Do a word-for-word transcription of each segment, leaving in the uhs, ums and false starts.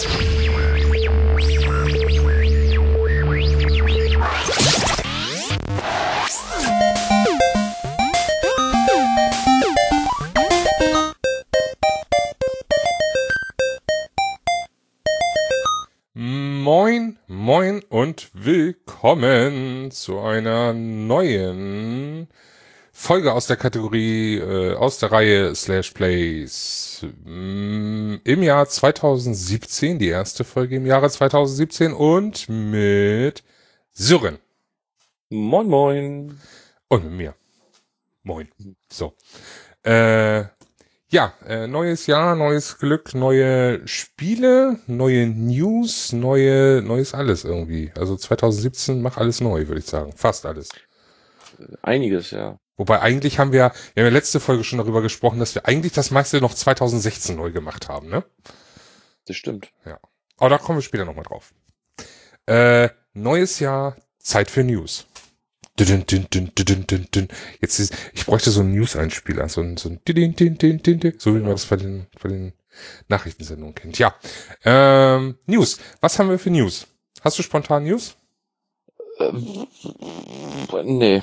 Moin, moin und willkommen zu einer neuen Folge aus der Kategorie, äh, aus der Reihe Slash Plays mm, im Jahr zweitausendsiebzehn, die erste Folge im Jahre zweitausendsiebzehn und mit Sören. Moin, moin. Und mit mir. Moin. So. Äh, ja, äh, neues Jahr, neues Glück, neue Spiele, neue News, neue, neues alles irgendwie. Also zweitausendsiebzehn macht alles neu, würde ich sagen. Fast alles. Einiges, ja. Wobei eigentlich haben wir, wir haben ja letzte Folge schon darüber gesprochen, dass wir eigentlich das meiste noch zweitausendsechzehn neu gemacht haben, ne? Das stimmt. Ja. Aber da kommen wir später nochmal drauf. Äh, neues Jahr, Zeit für News. Dün, dün, dün, dün, dün, dün. Jetzt ist, ich bräuchte so einen News-Einspieler, so ein, so ein, dün, dün, dün, dün, dün, so wie man das bei den, bei den Nachrichtensendungen kennt. Ja. Ähm, News. Was haben wir für News? Hast du spontan News? Ähm, nee.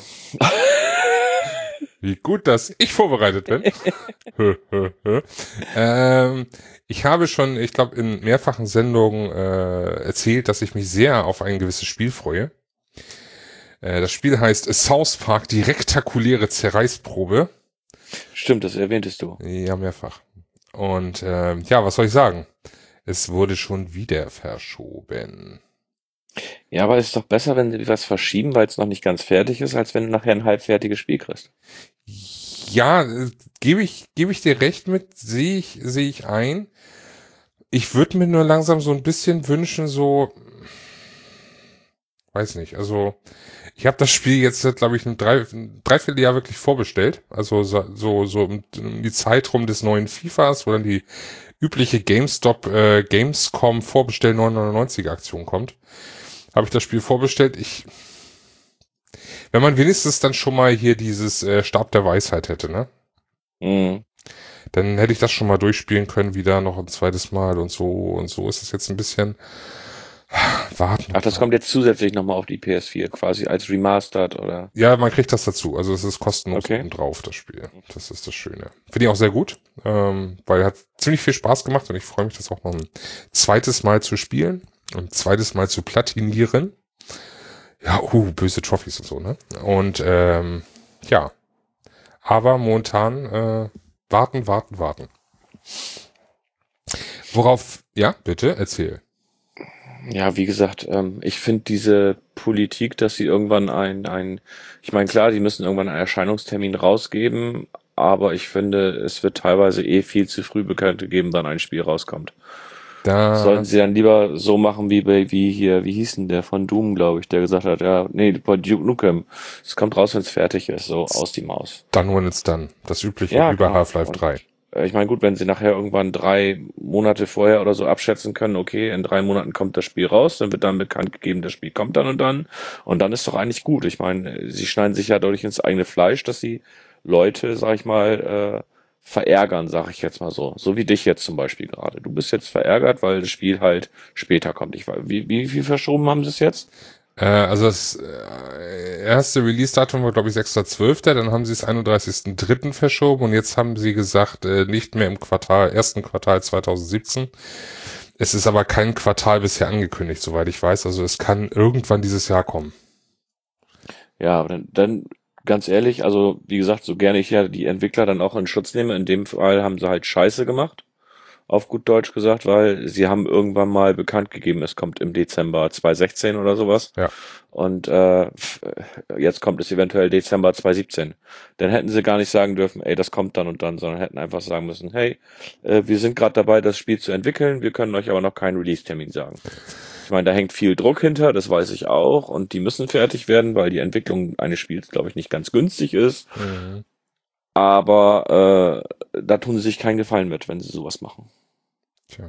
Wie gut, dass ich vorbereitet bin. ähm, ich habe schon, ich glaube, in mehrfachen Sendungen äh, erzählt, dass ich mich sehr auf ein gewisses Spiel freue. Äh, das Spiel heißt South Park, die rektakuläre Zerreißprobe. Stimmt, das erwähntest du. Ja, mehrfach. Und äh, ja, was soll ich sagen? Es wurde schon wieder verschoben. Ja, aber es ist doch besser, wenn sie was verschieben, weil es noch nicht ganz fertig ist, als wenn du nachher ein halbfertiges Spiel kriegst. Ja, äh, gebe ich, gebe ich dir recht mit, sehe ich, sehe ich ein. Ich würde mir nur langsam so ein bisschen wünschen, so, weiß nicht, also ich habe das Spiel jetzt, glaube ich, ein, drei, ein Dreivierteljahr wirklich vorbestellt. Also so, so, so um, um die Zeit rum des neuen FIFAs, wo dann die übliche GameStop, äh, Gamescom Vorbestell neun neunundneunzig Aktion kommt. Habe ich das Spiel vorbestellt. Ich, wenn man wenigstens dann schon mal hier dieses äh, Stab der Weisheit hätte, ne? Mhm. Dann hätte ich das schon mal durchspielen können, wieder noch ein zweites Mal und so und so ist es jetzt ein bisschen warten. Ach, das kommt jetzt zusätzlich nochmal auf die P S vier, quasi als Remastered, oder? Ja, man kriegt das dazu. Also es ist kostenlos Okay. oben drauf, das Spiel. Das ist das Schöne. Finde ich auch sehr gut, ähm, weil hat ziemlich viel Spaß gemacht und ich freue mich, das auch noch ein zweites Mal zu spielen und ein zweites Mal zu platinieren. Ja, uh, böse Trophys und so, ne? Und ähm, ja, aber momentan äh, warten, warten, warten. Worauf, ja, bitte, erzähl. Ja, wie gesagt, ähm, ich finde diese Politik, dass sie irgendwann ein, ein, ich meine, klar, die müssen irgendwann einen Erscheinungstermin rausgeben, aber ich finde, es wird teilweise eh viel zu früh bekannt gegeben, wann ein Spiel rauskommt. Da Sollten sie dann lieber so machen wie bei, wie hier, wie hieß denn der von Doom, glaube ich, der gesagt hat, ja, nee, bei Duke Nukem, es kommt raus, wenn es fertig ist, so aus die Maus. Done when it's done. Das übliche Ja, wie bei genau. Half-Life Und, drei. äh, Ich meine, gut, wenn sie nachher irgendwann drei Monate vorher oder so abschätzen können, okay, in drei Monaten kommt das Spiel raus, dann wird dann bekannt gegeben, das Spiel kommt dann und dann. Und dann ist doch eigentlich gut. Ich meine, sie schneiden sich ja dadurch ins eigene Fleisch, dass sie Leute, sag ich mal, äh, verärgern, sag ich jetzt mal so. So wie dich jetzt zum Beispiel gerade. Du bist jetzt verärgert, weil das Spiel halt später kommt. Ich weiß, wie, wie viel verschoben haben sie es jetzt? Äh, also das äh, erste Release-Datum war, glaube ich, sechster zwölfter Dann haben sie es einunddreißigsten dritten verschoben und jetzt haben sie gesagt, äh, nicht mehr im Quartal, ersten Quartal zweitausendsiebzehn. Es ist aber kein Quartal bisher angekündigt, soweit ich weiß. Also es kann irgendwann dieses Jahr kommen. Ja, aber dann, dann ganz ehrlich, also wie gesagt, so gerne ich ja die Entwickler dann auch in Schutz nehme, in dem Fall haben sie halt Scheiße gemacht, auf gut Deutsch gesagt, weil sie haben irgendwann mal bekannt gegeben, es kommt im Dezember zweitausendsechzehn oder sowas. Ja. Und äh, jetzt kommt es eventuell Dezember zweitausendsiebzehn. Dann hätten sie gar nicht sagen dürfen, ey, das kommt dann und dann, sondern hätten einfach sagen müssen, hey, äh, wir sind gerade dabei, das Spiel zu entwickeln, wir können euch aber noch keinen Release-Termin sagen. Ich meine, da hängt viel Druck hinter, das weiß ich auch, und die müssen fertig werden, weil die Entwicklung eines Spiels, glaube ich, nicht ganz günstig ist. Mhm. Aber äh, da tun sie sich keinen Gefallen mit, wenn sie sowas machen. Tja.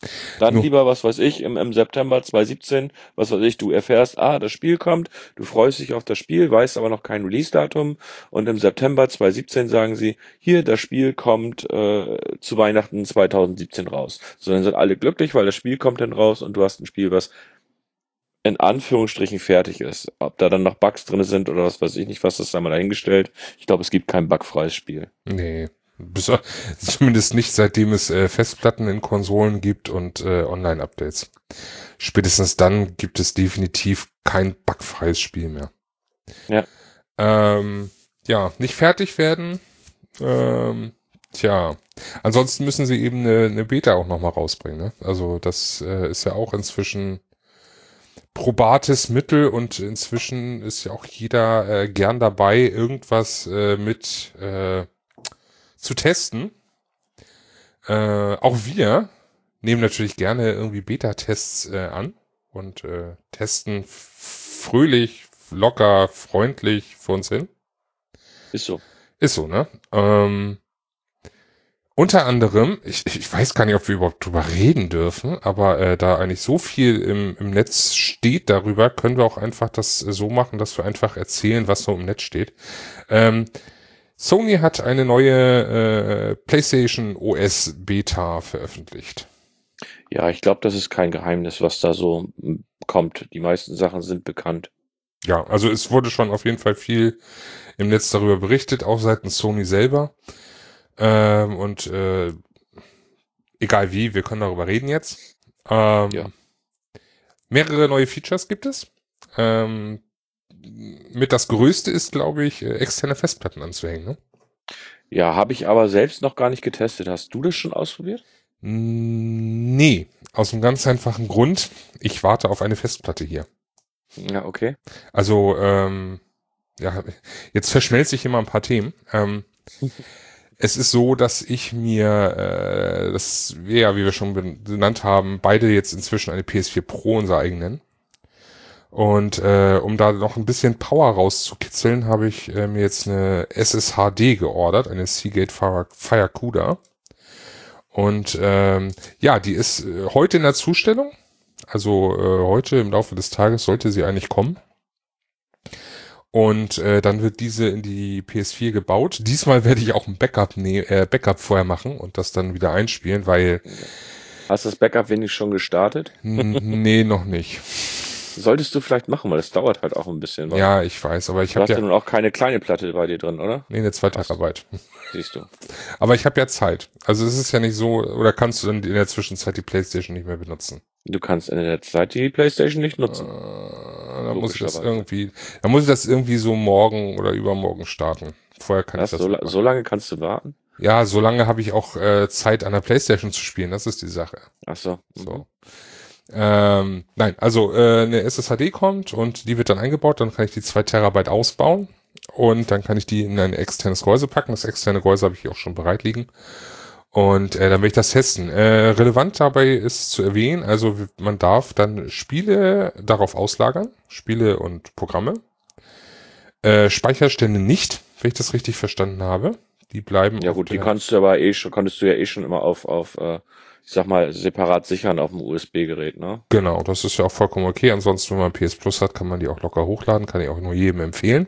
Dann Nur, lieber, was weiß ich, im, im September zwanzig siebzehn, was weiß ich, du erfährst, ah, das Spiel kommt, du freust dich auf das Spiel, weißt aber noch kein Release-Datum und im September zwanzig siebzehn sagen sie, hier, das Spiel kommt äh, zu Weihnachten zwanzig siebzehn raus. So, dann sind alle glücklich, weil das Spiel kommt dann raus und du hast ein Spiel, was in Anführungsstrichen fertig ist. Ob da dann noch Bugs drin sind oder was weiß ich nicht, was das da mal dahingestellt. Ich glaube, es gibt kein bugfreies Spiel. nee. Bis, zumindest nicht, seitdem es äh, Festplatten in Konsolen gibt und äh, Online-Updates. Spätestens dann gibt es definitiv kein bugfreies Spiel mehr. Ja. Ähm, ja, nicht fertig werden. Ähm, tja, ansonsten müssen sie eben eine, eine Beta auch nochmal rausbringen. Ne? Also das äh, ist ja auch inzwischen probates Mittel und inzwischen ist ja auch jeder äh, gern dabei, irgendwas äh, mit äh, zu testen. Äh, auch wir nehmen natürlich gerne irgendwie Beta-Tests äh, an und äh, testen fröhlich, locker, freundlich vor uns hin. Ist so. Ist so, ne? Ähm, unter anderem, ich, ich weiß gar nicht, ob wir überhaupt drüber reden dürfen, aber äh, da eigentlich so viel im, im Netz steht darüber, können wir auch einfach das äh, so machen, dass wir einfach erzählen, was so im Netz steht. Ähm, Sony hat eine neue äh, PlayStation O S Beta veröffentlicht. Ja, ich glaube, das ist kein Geheimnis, was da so mm, kommt. Die meisten Sachen sind bekannt. Ja, also es wurde schon auf jeden Fall viel im Netz darüber berichtet, auch seitens Sony selber. Ähm, und äh, egal wie, wir können darüber reden jetzt. Ähm, Ja. Mehrere neue Features gibt es. Ähm, mit das Größte ist, glaube ich, äh, externe Festplatten anzuhängen. Ne? Ja, habe ich aber selbst noch gar nicht getestet. Hast du das schon ausprobiert? Nee, aus einem ganz einfachen Grund. Ich warte auf eine Festplatte hier. Ja, okay. Also, ähm, ja, jetzt verschmelze ich immer ein paar Themen. Ähm, es ist so, dass ich mir, äh, das wir ja, wie wir schon benannt haben, beide jetzt inzwischen eine P S vier Pro unser eigen nennen. Und äh, um da noch ein bisschen Power rauszukitzeln, habe ich äh, mir jetzt eine S S H D geordert, eine Seagate Firecuda. Und ähm, ja, die ist äh, heute in der Zustellung. Also äh, heute im Laufe des Tages sollte sie eigentlich kommen. Und äh, dann wird diese in die P S vier gebaut. Diesmal werde ich auch ein Backup, ne äh, Backup vorher machen und das dann wieder einspielen, weil... Hast du das Backup wenigstens schon gestartet? Nee, noch nicht. Solltest du vielleicht machen, weil das dauert halt auch ein bisschen. Weil Ja, ich weiß, aber ich du habe hast ja ja... nun auch keine kleine Platte bei dir drin, oder? Nee, eine zwei Terabyte. Siehst du. Aber ich habe ja Zeit. Also es ist ja nicht so, oder kannst du dann in der Zwischenzeit die PlayStation nicht mehr benutzen? Du kannst in der Zeit die PlayStation nicht nutzen. Äh, dann muss ich das irgendwie, dann muss ich das irgendwie so morgen oder übermorgen starten. Vorher kann Was, ich das so, nicht machen. so lange kannst du warten? Ja, so lange habe ich auch äh, Zeit an der PlayStation zu spielen. Das ist die Sache. Ach so. Mhm. So. Ähm, nein, also äh, eine S S H D kommt und die wird dann eingebaut. Dann kann ich die zwei Terabyte ausbauen und dann kann ich die in ein externes Gehäuse packen. Das externe Gehäuse habe ich hier auch schon bereit liegen. Und äh, dann will ich das testen. Äh, relevant dabei ist zu erwähnen, also man darf dann Spiele darauf auslagern, Spiele und Programme. Äh, Speicherstände nicht, wenn ich das richtig verstanden habe. Die bleiben. Ja gut, die kannst du aber eh schon, konntest du ja eh schon immer auf, auf äh, ich sag mal, separat sichern auf dem U S B-Gerät, ne? Genau, das ist ja auch vollkommen okay. Ansonsten, wenn man P S Plus hat, kann man die auch locker hochladen, kann ich auch nur jedem empfehlen.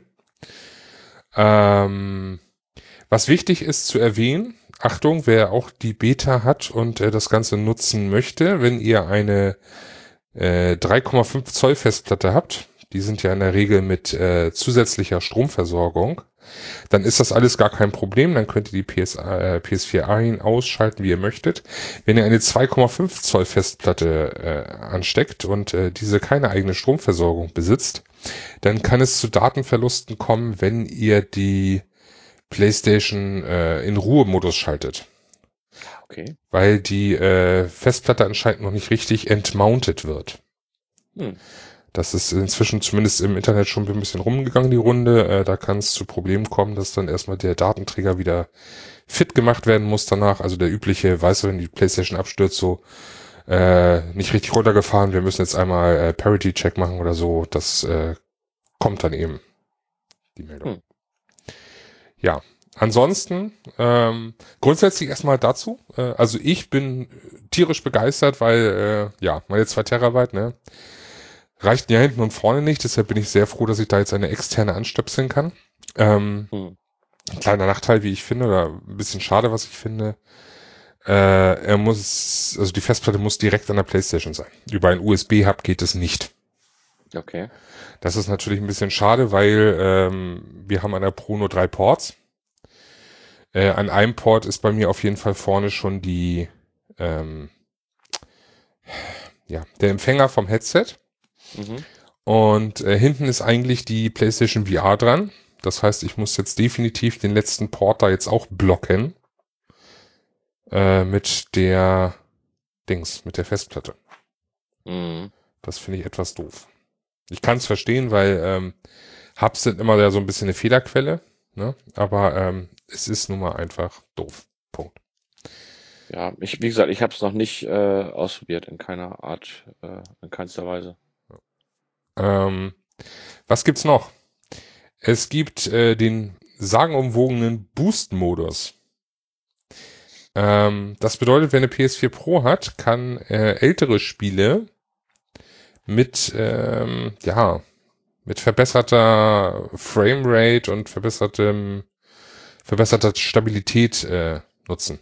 Ähm, was wichtig ist zu erwähnen, Achtung, wer auch die Beta hat und äh, das Ganze nutzen möchte, wenn ihr eine äh, drei Komma fünf Zoll Festplatte habt, die sind ja in der Regel mit äh, zusätzlicher Stromversorgung, dann ist das alles gar kein Problem, dann könnt ihr die P S, äh, P S vier ein ausschalten, wie ihr möchtet. Wenn ihr eine zwei Komma fünf Zoll Festplatte äh, ansteckt und äh, diese keine eigene Stromversorgung besitzt, dann kann es zu Datenverlusten kommen, wenn ihr die PlayStation äh, in Ruhemodus schaltet. Okay. Weil die äh, Festplatte anscheinend noch nicht richtig entmountet wird. Hm. Das ist inzwischen zumindest im Internet schon ein bisschen rumgegangen, die Runde. Äh, da kann es zu Problemen kommen, dass dann erstmal der Datenträger wieder fit gemacht werden muss danach. Also der übliche, weißt du, wenn die PlayStation abstürzt, so äh, nicht richtig runtergefahren, wir müssen jetzt einmal äh, Parity-Check machen oder so. Das äh, kommt dann eben, die Meldung. Hm. Ja, ansonsten, ähm, grundsätzlich erstmal dazu. Äh, also ich bin tierisch begeistert, weil, äh, ja, meine zwei Terabyte, ne, reichten ja hinten und vorne nicht. Deshalb bin ich sehr froh, dass ich da jetzt eine externe anstöpseln kann. Ähm, Hm. ein kleiner Nachteil, wie ich finde, oder ein bisschen schade, was ich finde. Äh, er muss, also die Festplatte muss direkt an der PlayStation sein. Über einen U S B-Hub geht es nicht. Okay. Das ist natürlich ein bisschen schade, weil ähm, wir haben an der Pro nur drei Ports. Äh, an einem Port ist bei mir auf jeden Fall vorne schon die, ähm, ja, der Empfänger vom Headset. Mhm. Und äh, hinten ist eigentlich die PlayStation V R dran. Das heißt, ich muss jetzt definitiv den letzten Port da jetzt auch blocken. Äh, mit der Dings, mit der Festplatte. Mhm. Das finde ich etwas doof. Ich kann es verstehen, weil ähm, Hubs sind immer ja so ein bisschen eine Fehlerquelle, ne? Aber ähm, es ist nun mal einfach doof. Punkt. Ja, ich, wie gesagt, ich habe es noch nicht äh, ausprobiert, in keiner Art, äh, in keinster Weise. Ähm, was gibt's noch? Es gibt äh, den sagenumwogenen Boost-Modus. Ähm, das bedeutet, wer eine P S vier Pro hat, kann äh, ältere Spiele mit, ähm, ja, mit verbesserter Framerate und verbessertem, verbesserter Stabilität äh, nutzen.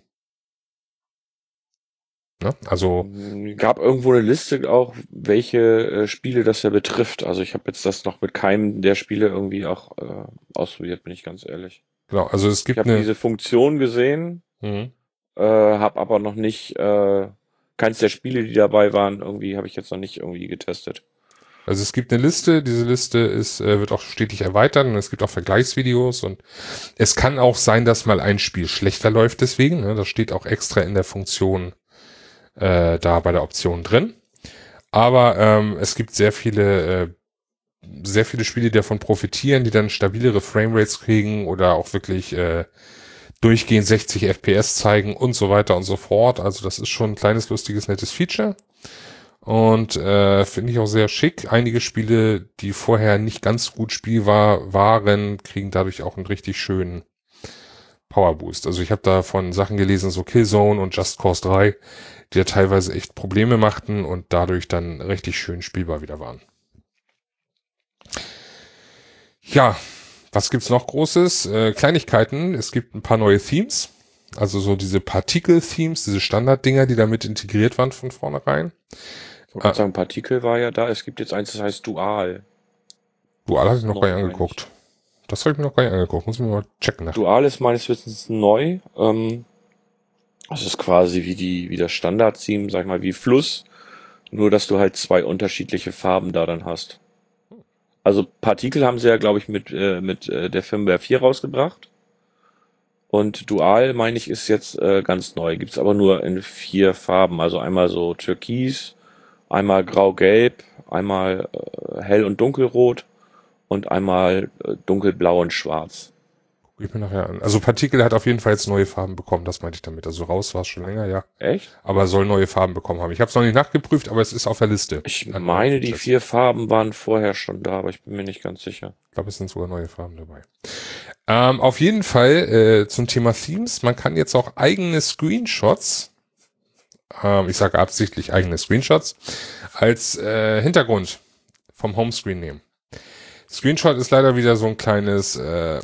Ne? Also, Mm, Gab irgendwo eine Liste auch, welche äh, Spiele das ja betrifft. Also ich habe jetzt das noch mit keinem der Spiele irgendwie auch äh, ausprobiert, bin ich ganz ehrlich. genau, also es Ich gibt habe eine, diese Funktion gesehen, mhm. äh, habe aber noch nicht, äh, keins der Spiele, die dabei waren, irgendwie habe ich jetzt noch nicht irgendwie getestet. Also es gibt eine Liste, diese Liste ist, äh, wird auch stetig erweitert und es gibt auch Vergleichsvideos und es kann auch sein, dass mal ein Spiel schlechter läuft deswegen, ne? Das steht auch extra in der Funktion äh, da bei der Option drin. Aber ähm, es gibt sehr viele, äh, sehr viele Spiele, die davon profitieren, die dann stabilere Framerates kriegen oder auch wirklich äh, durchgehend sechzig F P S zeigen und so weiter und so fort. Also das ist schon ein kleines, lustiges, nettes Feature. Und äh, finde ich auch sehr schick. Einige Spiele, die vorher nicht ganz gut spielbar waren, kriegen dadurch auch einen richtig schönen Powerboost. Also ich habe da von Sachen gelesen, so Killzone und Just Cause drei, die ja teilweise echt Probleme machten und dadurch dann richtig schön spielbar wieder waren. Ja, was gibt's noch Großes? Äh, Kleinigkeiten. Es gibt ein paar neue Themes. Also so diese Partikel-Themes, diese Standarddinger, die damit integriert waren von vornherein. Ich wollte gerade sagen, Partikel war ja da. Es gibt jetzt eins, das heißt Dual. Dual hatte ich noch Neu, gar nicht meine angeguckt. Das habe ich mir noch gar nicht angeguckt. Muss ich mir mal checken. Nach. Dual ist meines Wissens neu. Ähm, das ist quasi wie die, wie das Standard-Theme, sag ich mal, wie Fluss. Nur, dass du halt zwei unterschiedliche Farben da dann hast. Also Partikel haben sie ja, glaube ich, mit, äh, mit äh, der Firmware vier rausgebracht. Und Dual, meine ich, ist jetzt äh, ganz neu. Gibt's aber nur in vier Farben. Also einmal so Türkis, einmal Grau-Gelb, einmal äh, Hell- und Dunkelrot und einmal äh, Dunkelblau und Schwarz. Guck ich mir nachher an. Also Partikel hat auf jeden Fall jetzt neue Farben bekommen. Das meinte ich damit. Also raus war es schon länger, ja. Echt? Aber soll neue Farben bekommen haben. Ich habe es noch nicht nachgeprüft, aber es ist auf der Liste. Ich An meine, die Features. vier Farben waren vorher schon da, aber ich bin mir nicht ganz sicher. Ich glaube, es sind sogar neue Farben dabei. Ähm, auf jeden Fall äh, zum Thema Themes. Man kann jetzt auch eigene Screenshots, ähm, ich sage absichtlich eigene Screenshots, als äh, Hintergrund vom Homescreen nehmen. Screenshot ist leider wieder so ein kleines äh,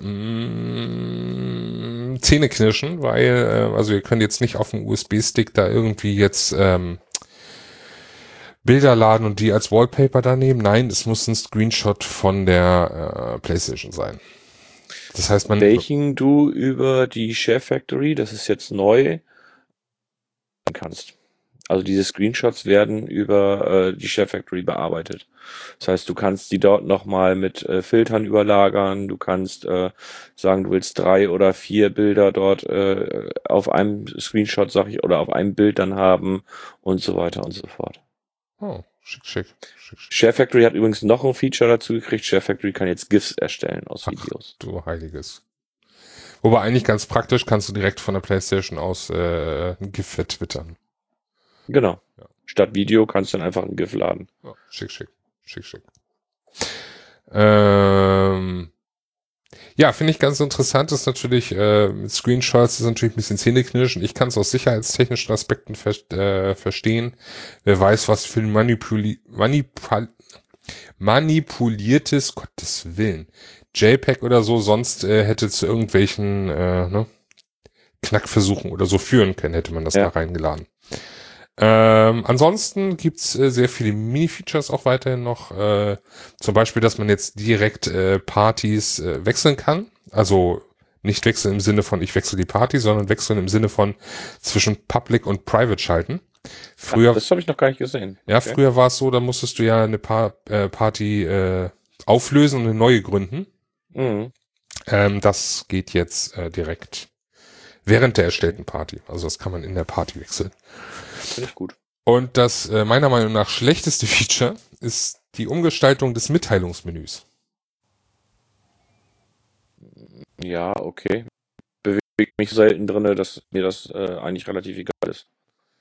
mm, Zähneknirschen, weil, äh, also ihr könnt jetzt nicht auf dem U S B-Stick da irgendwie jetzt ähm, Bilder laden und die als Wallpaper da nehmen. Nein, es muss ein Screenshot von der äh, PlayStation sein. Das heißt, man... Welchen du über die Share Factory, das ist jetzt neu, kannst. Also diese Screenshots werden über äh, die Share Factory bearbeitet. Das heißt, du kannst die dort nochmal mit äh, Filtern überlagern. Du kannst äh, sagen, du willst drei oder vier Bilder dort äh, auf einem Screenshot, sag ich, oder auf einem Bild dann haben und so weiter und so fort. Oh, schick, schick, schick, schick. Share Factory hat übrigens noch ein Feature dazu gekriegt. Share Factory kann jetzt GIFs erstellen aus Ach, Videos. du Heiliges. Wobei eigentlich ganz praktisch kannst du direkt von der PlayStation aus äh, ein GIF vertwittern. Genau. Ja. Statt Video kannst du dann einfach ein GIF laden. Oh, schick, schick, schick, schick. Ähm, Ja, finde ich ganz interessant, ist natürlich, äh, mit Screenshots ist natürlich ein bisschen zähneknirschen. Ich kann es aus sicherheitstechnischen Aspekten ver äh, verstehen. Wer weiß, was für ein Manipuli Manipul manipuliertes, Gottes Willen, JPEG oder so sonst äh, hätte zu irgendwelchen äh, ne, Knackversuchen oder so führen können, hätte man das Ja. da reingeladen. Ähm, ansonsten gibt's äh, sehr viele Mini-Features auch weiterhin noch. Äh, zum Beispiel, dass man jetzt direkt äh, Partys äh, wechseln kann. Also nicht wechseln im Sinne von ich wechsle die Party, sondern wechseln im Sinne von zwischen Public und Private schalten. Früher, Ach, das habe ich noch gar nicht gesehen. ja, Okay. früher war es so, da musstest du ja eine pa äh, Party äh, auflösen und eine neue gründen. Mhm. Ähm, das geht jetzt äh, direkt während der erstellten Party. Also das kann man in der Party wechseln. Finde ich gut. Und das äh, meiner Meinung nach schlechteste Feature ist die Umgestaltung des Mitteilungsmenüs. Ja, okay. Bewegt mich selten drinne, dass mir das äh, eigentlich relativ egal ist.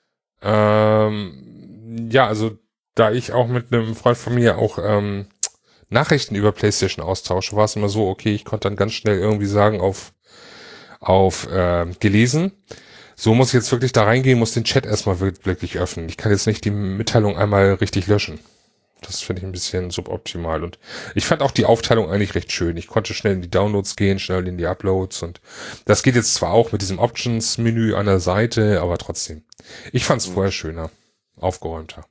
Ähm, ja, also da ich auch mit einem Freund von mir auch ähm, Nachrichten über PlayStation austausche, war es immer so, okay, ich konnte dann ganz schnell irgendwie sagen auf auf äh, gelesen. So muss ich jetzt wirklich da reingehen, muss den Chat erstmal wirklich öffnen. Ich kann jetzt nicht die Mitteilung einmal richtig löschen. Das finde ich ein bisschen suboptimal. Und ich fand auch die Aufteilung eigentlich recht schön. Ich konnte schnell in die Downloads gehen, schnell in die Uploads. Und das geht jetzt zwar auch mit diesem Options-Menü an der Seite, aber trotzdem. Ich fand es Mhm. vorher schöner, aufgeräumter.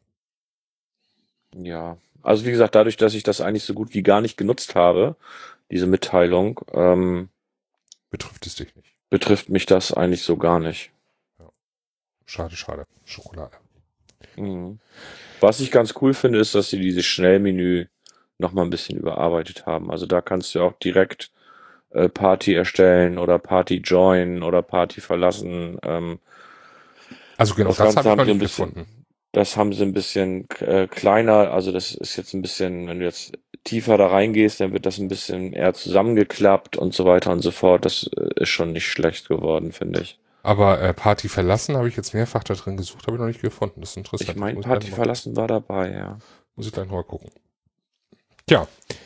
Ja, also wie gesagt, dadurch, dass ich das eigentlich so gut wie gar nicht genutzt habe, diese Mitteilung, ähm, Betrifft es dich nicht. betrifft mich das eigentlich so gar nicht. Schade, schade. Schokolade. Mhm. Was ich ganz cool finde, ist, dass sie dieses Schnellmenü noch mal ein bisschen überarbeitet haben. Also da kannst du auch direkt äh, Party erstellen oder Party join oder Party verlassen. Ähm, Also genau, das das Ganze habe ich haben noch sie ein nicht bisschen, gefunden. das haben sie ein bisschen äh, kleiner. Also das ist jetzt ein bisschen, wenn du jetzt tiefer da reingehst, dann wird das ein bisschen eher zusammengeklappt und so weiter und so fort. Das äh, ist schon nicht schlecht geworden, finde ich. Aber äh, Party verlassen habe ich jetzt mehrfach da drin gesucht, habe ich noch nicht gefunden. Das ist interessant. Ich Das meine, muss ich gleich Party noch mal, verlassen war dabei, ja. muss ich gleich noch mal gucken. Tja,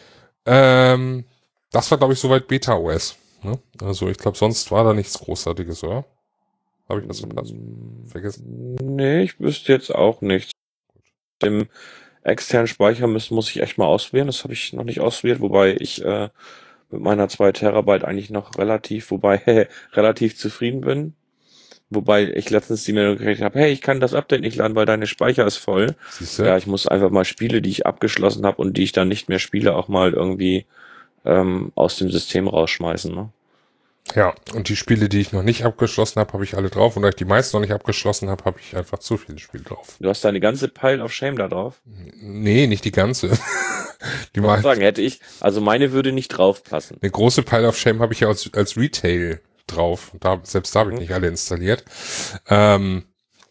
ähm, das war, glaube ich, soweit Beta-O S. Ne? Also ich glaube, sonst war da nichts Großartiges, oder? Habe ich was verpasst? Mm, Vergessen? Nee, ich wüsste jetzt auch nichts. Dem externen Speicher muss, muss ich echt mal ausprobieren. Das habe ich noch nicht ausprobiert, wobei ich äh, mit meiner zwei Terabyte eigentlich noch relativ, wobei relativ zufrieden bin. Wobei ich letztens die Meldung gekriegt habe, hey, ich kann das Update nicht laden, weil deine Speicher ist voll. Siehst du? Ja, ich muss einfach mal Spiele, die ich abgeschlossen habe und die ich dann nicht mehr spiele, auch mal irgendwie ähm, aus dem System rausschmeißen. Ne? Ja, und die Spiele, die ich noch nicht abgeschlossen habe, habe ich alle drauf. Und da ich die meisten noch nicht abgeschlossen habe, habe ich einfach zu viele Spiele drauf. Du hast deine ganze Pile of Shame da drauf. Nee, nicht die ganze. die Ich wollte mal, sagen, hätte ich, also meine würde nicht draufpassen. eine große Pile of Shame habe ich ja als, als Retail drauf. Da, selbst da habe ich Mhm. nicht alle installiert. Ähm,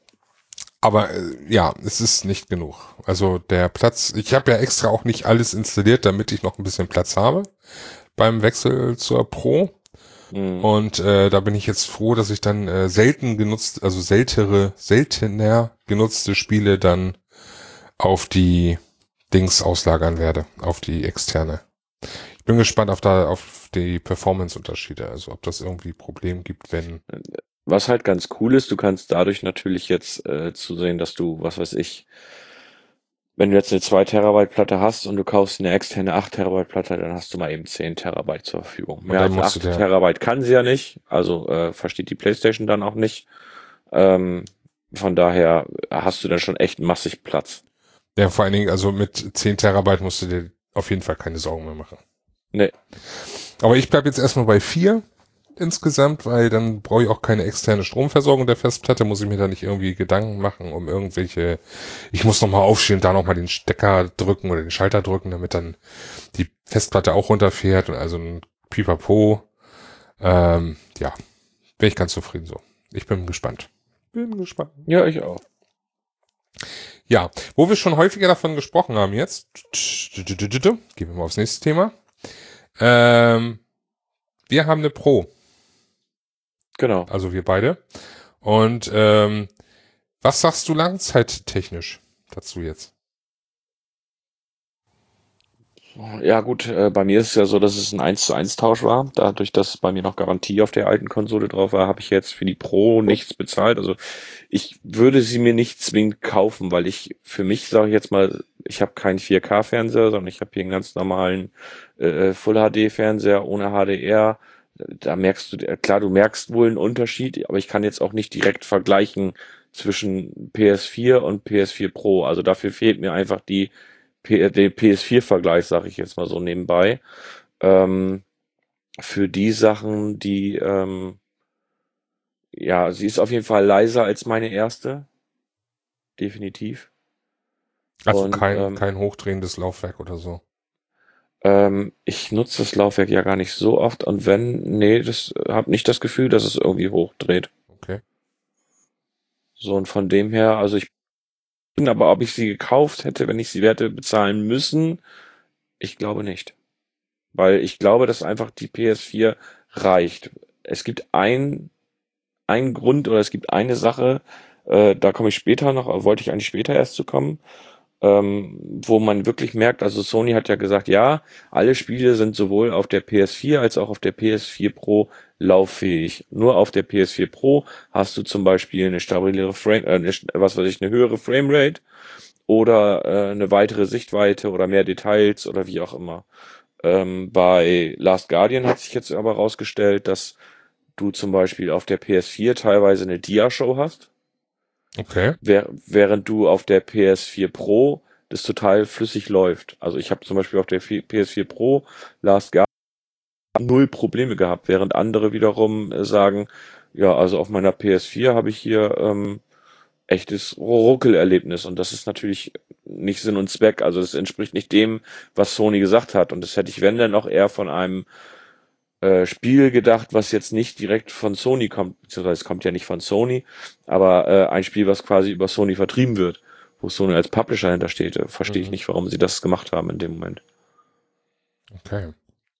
aber äh, ja, es ist nicht genug. Also der Platz, ich habe ja extra auch nicht alles installiert, damit ich noch ein bisschen Platz habe beim Wechsel zur Pro. Mhm. Und äh, da bin ich jetzt froh, dass ich dann äh, selten genutzt, also seltere, seltener genutzte Spiele dann auf die Dings auslagern werde, auf die externe. Ich bin gespannt auf da auf die Performance-Unterschiede, also ob das irgendwie Problem gibt, wenn. Was halt ganz cool ist, du kannst dadurch natürlich jetzt äh, zusehen, dass du, was weiß ich, wenn du jetzt eine zwei Terabyte Platte hast und du kaufst eine externe acht Terabyte Platte, dann hast du mal eben zehn Terabyte zur Verfügung. Mehr dann als musst du acht der- Terabyte kann sie ja nicht, also äh, versteht die PlayStation dann auch nicht. Ähm, von daher hast du dann schon echt massig Platz. Ja, vor allen Dingen, also mit zehn Terabyte musst du dir auf jeden Fall keine Sorgen mehr machen. Nee. Aber ich bleib jetzt erstmal bei vier insgesamt, weil dann brauche ich auch keine externe Stromversorgung der Festplatte, muss ich mir da nicht irgendwie Gedanken machen um irgendwelche, ich muss nochmal aufstehen, da nochmal den Stecker drücken oder den Schalter drücken, damit dann die Festplatte auch runterfährt und also ein Pipapo. Ähm, ja, bin ich ganz zufrieden so. Ich bin gespannt. Bin gespannt. Ja, ich auch. Ja, wo wir schon häufiger davon gesprochen haben jetzt, gehen wir mal aufs nächste Thema. Ähm, wir haben eine Pro. Genau. Also wir beide. Und ähm, was sagst du langzeittechnisch dazu jetzt? Ja gut, äh, bei mir ist es ja so, dass es ein eins zu eins Tausch war. Dadurch, dass bei mir noch Garantie auf der alten Konsole drauf war, habe ich jetzt für die Pro nichts bezahlt. Also ich würde sie mir nicht zwingend kaufen, weil ich für mich, sage ich jetzt mal, ich habe keinen vier K-Fernseher, sondern ich habe hier einen ganz normalen äh, Full-H D-Fernseher ohne H D R. Da merkst du, klar, du merkst wohl einen Unterschied, aber ich kann jetzt auch nicht direkt vergleichen zwischen P S vier und P S vier Pro. Also dafür fehlt mir einfach die P den P S vier-Vergleich, sage ich jetzt mal so nebenbei. Ähm, für die Sachen, die, ähm, ja, sie ist auf jeden Fall leiser als meine erste, definitiv. Also Und kein, ähm, kein hochdrehendes Laufwerk oder so. ähm, ich nutze das Laufwerk ja gar nicht so oft und wenn, nee, das habe nicht das Gefühl, dass es irgendwie hochdreht. Okay. So und von dem her, also ich bin aber, ob ich sie gekauft hätte, wenn ich sie hätte bezahlen müssen, ich glaube nicht. Weil ich glaube, dass einfach die P S vier reicht. Es gibt ein ein Grund oder es gibt eine Sache, äh, da komme ich später noch, äh, wollte ich eigentlich später erst zu kommen, ähm, wo man wirklich merkt, also Sony hat ja gesagt, ja, alle Spiele sind sowohl auf der P S vier als auch auf der P S vier Pro lauffähig. Nur auf der P S vier Pro hast du zum Beispiel eine stabilere Frame, äh, eine, was weiß ich, eine höhere Framerate oder äh, eine weitere Sichtweite oder mehr Details oder wie auch immer. Ähm, bei Last Guardian hat sich jetzt aber rausgestellt, dass du zum Beispiel auf der P S vier teilweise eine Dia-Show hast, Okay. wer- während du auf der P S vier Pro das total flüssig läuft. Also ich habe zum Beispiel auf der P S vier Pro Last Guardian null Probleme gehabt, während andere wiederum äh, sagen, ja, also auf meiner P S vier habe ich hier ähm, echtes Ruckelerlebnis und das ist natürlich nicht Sinn und Zweck. Also das entspricht nicht dem, was Sony gesagt hat und das hätte ich, wenn dann auch eher von einem äh, Spiel gedacht, was jetzt nicht direkt von Sony kommt, beziehungsweise es kommt ja nicht von Sony, aber äh, ein Spiel, was quasi über Sony vertrieben wird, wo Sony als Publisher hintersteht. Äh, Verstehe ich Mhm. nicht, warum sie das gemacht haben in dem Moment. Okay.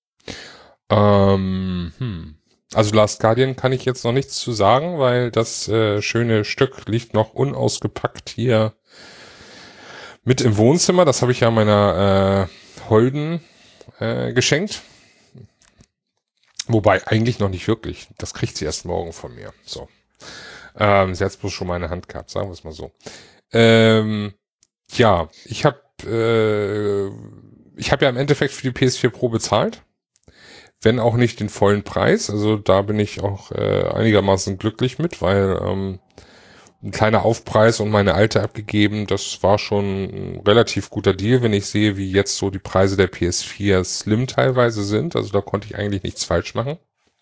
Ähm, hm. Also Last Guardian kann ich jetzt noch nichts zu sagen, weil das äh, schöne Stück liegt noch unausgepackt hier mit im Wohnzimmer. Das habe ich ja meiner äh, Holden äh, geschenkt. Wobei eigentlich noch nicht wirklich. Das kriegt sie erst morgen von mir. So. Ähm, sie hat bloß schon mal in der Hand gehabt, sagen wir es mal so. Ähm, ja, ich habe äh, ich habe ja im Endeffekt für die P S vier Pro bezahlt. Wenn auch nicht den vollen Preis. Also da bin ich auch äh, einigermaßen glücklich mit, weil ähm, ein kleiner Aufpreis und meine alte abgegeben, das war schon ein relativ guter Deal, wenn ich sehe, wie jetzt so die Preise der P S vier Slim teilweise sind. Also da konnte ich eigentlich nichts falsch machen.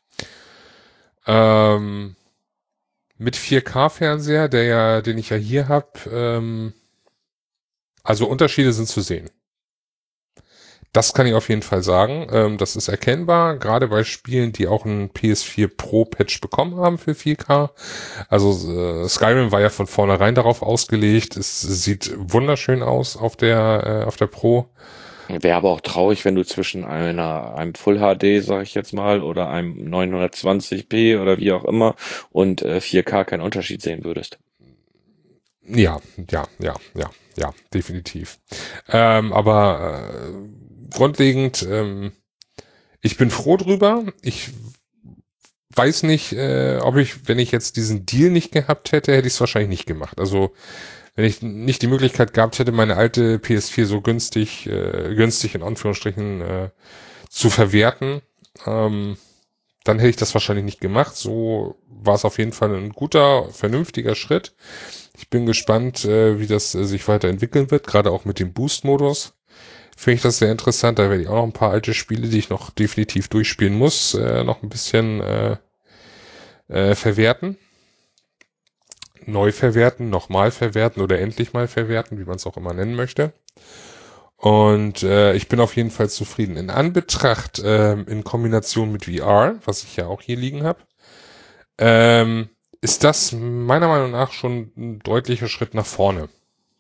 Ähm, mit vier K-Fernseher, der ja, den ich ja hier habe, ähm, also Unterschiede sind zu sehen. Das kann ich auf jeden Fall sagen. Ähm, das ist erkennbar, gerade bei Spielen, die auch einen P S vier Pro Patch bekommen haben für vier K. Also äh, Skyrim war ja von vornherein darauf ausgelegt. Es sieht wunderschön aus auf der äh, auf der Pro. Wäre aber auch traurig, wenn du zwischen einer, einem Full H D, sag ich jetzt mal, oder einem neunhundertzwanzig p oder wie auch immer und äh, vier K keinen Unterschied sehen würdest. Ja, ja, ja, ja, ja, definitiv. Ähm, aber äh, grundlegend, ähm, ich bin froh drüber. Ich weiß nicht, äh, ob ich, wenn ich jetzt diesen Deal nicht gehabt hätte, hätte ich es wahrscheinlich nicht gemacht. Also wenn ich nicht die Möglichkeit gehabt hätte, meine alte P S vier so günstig, äh, günstig in Anführungsstrichen äh, zu verwerten, ähm, dann hätte ich das wahrscheinlich nicht gemacht. So war es auf jeden Fall ein guter, vernünftiger Schritt. Ich bin gespannt, äh, wie das äh, sich weiterentwickeln wird, gerade auch mit dem Boost-Modus. Finde ich das sehr interessant. Da werde ich auch noch ein paar alte Spiele, die ich noch definitiv durchspielen muss, äh, noch ein bisschen äh, äh, verwerten. Neu verwerten, nochmal verwerten oder endlich mal verwerten, wie man es auch immer nennen möchte. Und äh, ich bin auf jeden Fall zufrieden. In Anbetracht, ähm, in Kombination mit V R, was ich ja auch hier liegen habe, ähm, ist das meiner Meinung nach schon ein deutlicher Schritt nach vorne.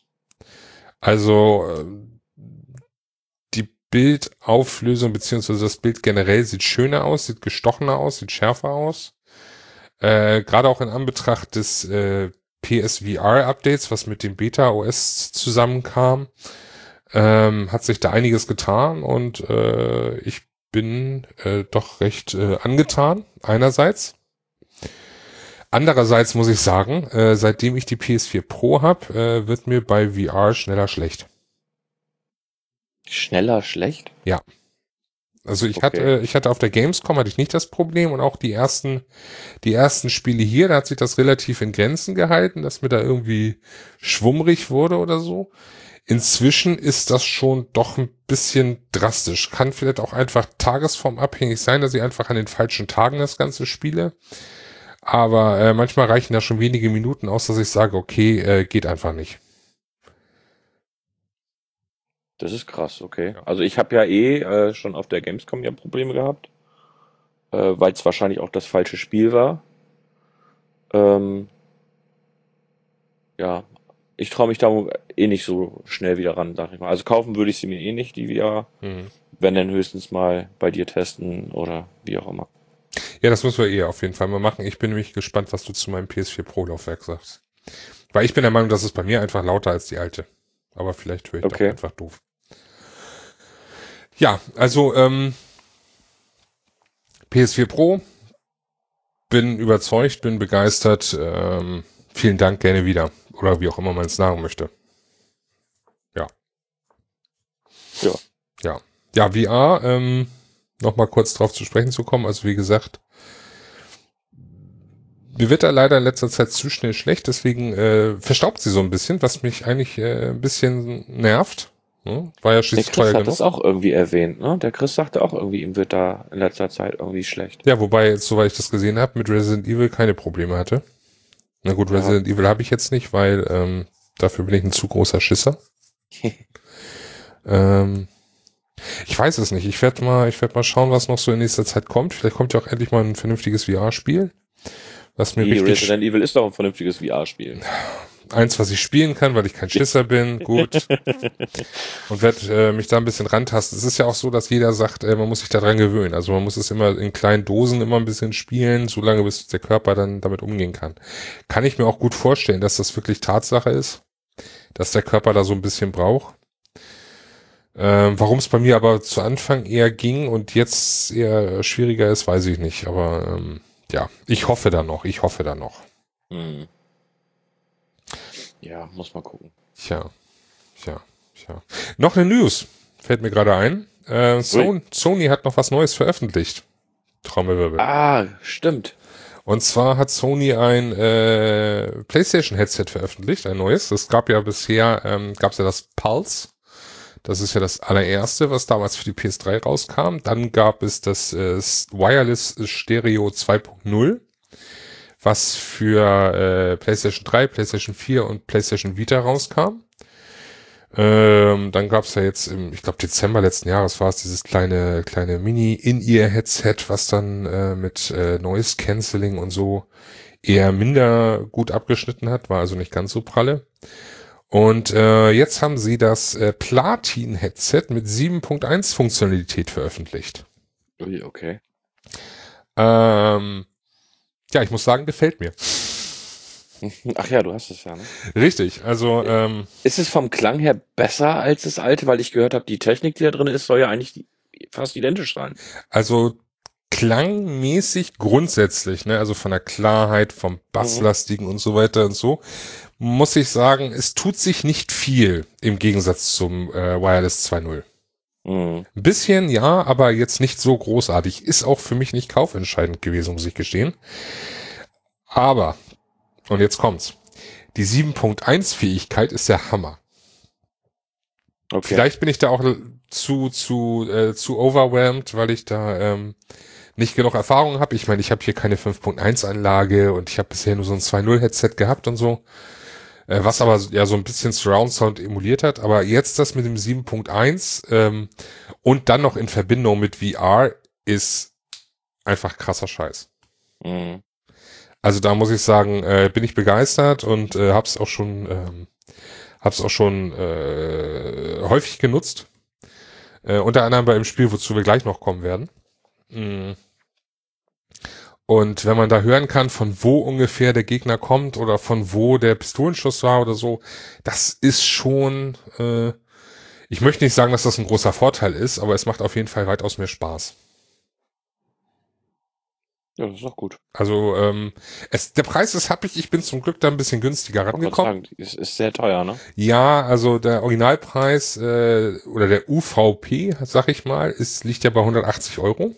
Also äh, die Bildauflösung beziehungsweise das Bild generell sieht schöner aus, sieht gestochener aus, sieht schärfer aus. Äh, gerade auch in Anbetracht des äh, P S V R Updates, was mit dem Beta O S zusammenkam, ähm, hat sich da einiges getan und äh, ich bin äh, doch recht äh, angetan, einerseits. Andererseits muss ich sagen, äh, seitdem ich die P S vier Pro habe, äh, wird mir bei V R schneller schlecht. Schneller schlecht? Ja. Also ich Okay. hatte, ich hatte auf der Gamescom hatte ich nicht das Problem und auch die ersten, die ersten Spiele hier, da hat sich das relativ in Grenzen gehalten, dass mir da irgendwie schwummrig wurde oder so. Inzwischen ist das schon doch ein bisschen drastisch. Kann vielleicht auch einfach tagesformabhängig sein, dass ich einfach an den falschen Tagen das Ganze spiele. Aber äh, manchmal reichen da schon wenige Minuten aus, dass ich sage, okay, äh, geht einfach nicht. Das ist krass, okay. Also ich habe ja eh äh, schon auf der Gamescom ja Probleme gehabt, äh, weil es wahrscheinlich auch das falsche Spiel war. Ähm, ja, ich traue mich da eh nicht so schnell wieder ran, sag ich mal. Also kaufen würde ich sie mir eh nicht, die V R. Mhm. Wenn dann höchstens mal bei dir testen oder wie auch immer. Ja, das müssen wir eh auf jeden Fall mal machen. Ich bin nämlich gespannt, was du zu meinem P S vier Pro Laufwerk sagst. Weil ich bin der Meinung, das ist bei mir einfach lauter als die alte. Aber vielleicht höre ich Okay. doch einfach doof. Ja, also ähm, P S vier Pro, bin überzeugt, bin begeistert. Ähm, vielen Dank, gerne wieder. Oder wie auch immer man es sagen möchte. Ja. Ja. Ja. Ja, V R, ähm, nochmal kurz drauf zu sprechen zu kommen. Also wie gesagt, mir wird da leider in letzter Zeit zu schnell schlecht, deswegen äh, verstaubt sie so ein bisschen, was mich eigentlich äh, ein bisschen nervt. Ne? War ja Der schließlich Chris teuer hat genug. das auch irgendwie erwähnt, ne? Der Chris sagte auch irgendwie, ihm wird da in letzter Zeit irgendwie schlecht. Ja, wobei jetzt, soweit ich das gesehen habe, mit Resident Evil keine Probleme hatte. Na gut, Ja. Resident Evil habe ich jetzt nicht, weil ähm, dafür bin ich ein zu großer Schisser. ähm, ich weiß es nicht. Ich werde mal, ich werde mal schauen, was noch so in nächster Zeit kommt. Vielleicht kommt ja auch endlich mal ein vernünftiges V R-Spiel, was mir Die richtig Resident Evil ist doch ein vernünftiges V R-Spiel. eins, was ich spielen kann, weil ich kein Schisser bin, gut. Und werde äh, mich da ein bisschen rantasten. Es ist ja auch so, dass jeder sagt, äh, man muss sich daran gewöhnen. Also man muss es immer in kleinen Dosen immer ein bisschen spielen, solange bis der Körper dann damit umgehen kann. Kann ich mir auch gut vorstellen, dass das wirklich Tatsache ist, dass der Körper da so ein bisschen braucht. Ähm, warum es bei mir aber zu Anfang eher ging und jetzt eher schwieriger ist, weiß ich nicht. Aber ähm, ja, ich hoffe da noch, ich hoffe da noch. Hm. Ja, muss mal gucken. Tja, tja, tja. Noch eine News, fällt mir gerade ein. Äh, Sony, Sony hat noch was Neues veröffentlicht. Trommelwirbel. Ah, stimmt. Und zwar hat Sony ein äh, PlayStation-Headset veröffentlicht, ein neues. Es gab ja bisher, ähm, gab es ja das Pulse. Das ist ja das allererste, was damals für die P S drei rauskam. Dann gab es das äh, Wireless Stereo zwei Punkt null. Was für äh, PlayStation drei, PlayStation vier und PlayStation Vita rauskam. Ähm, dann gab's ja jetzt im, ich glaube Dezember letzten Jahres war es dieses kleine kleine Mini-In-Ear-Headset, was dann äh, mit äh, Noise Cancelling und so eher minder gut abgeschnitten hat, war also nicht ganz so pralle. Und äh, jetzt haben sie das äh, Platin-Headset mit sieben Punkt eins Funktionalität veröffentlicht. Ui, okay. Ähm, Ja, ich muss sagen, gefällt mir. Ach ja, du hast es ja, ne? Richtig, also ähm, Ist es vom Klang her besser als das alte? Weil ich gehört habe, die Technik, die da drin ist, soll ja eigentlich die, fast identisch sein. also klangmäßig grundsätzlich, ne, also von der Klarheit, vom Basslastigen und so weiter und so, muss ich sagen, es tut sich nicht viel im Gegensatz zum äh, Wireless zwei Punkt null. Mhm. Ein bisschen, ja, aber jetzt nicht so großartig. Ist auch für mich nicht kaufentscheidend gewesen, muss ich gestehen. Aber, und jetzt kommt's, die sieben Punkt eins Fähigkeit ist der Hammer. Okay. Vielleicht bin ich da auch zu zu äh, zu overwhelmed, weil ich da ähm, nicht genug Erfahrung habe. Ich meine, ich habe hier keine fünf Punkt eins Anlage und ich habe bisher nur so ein zwei Punkt null Headset gehabt und so, äh, was aber ja so ein bisschen Surround Sound emuliert hat. Aber jetzt das mit dem sieben Punkt eins ähm, und dann noch in Verbindung mit V R ist einfach krasser Scheiß. Mhm. Also da muss ich sagen, äh, bin ich begeistert und äh, hab's auch schon ähm, hab's auch schon äh, häufig genutzt. Äh, unter anderem bei einem Spiel, wozu wir gleich noch kommen werden. Mm. Und wenn man da hören kann, von wo ungefähr der Gegner kommt oder von wo der Pistolenschuss war oder so, das ist schon, äh, Ich möchte nicht sagen, dass das ein großer Vorteil ist, aber es macht auf jeden Fall weitaus mehr Spaß. Ja, das ist doch gut. Also ähm, es, der Preis ist happig, ich bin zum Glück da ein bisschen günstiger Ich wollte gerade rangekommen. sagen, es ist sehr teuer, ne? Ja, also der Originalpreis äh, oder der U V P, sag ich mal, ist liegt ja bei hundertachtzig Euro.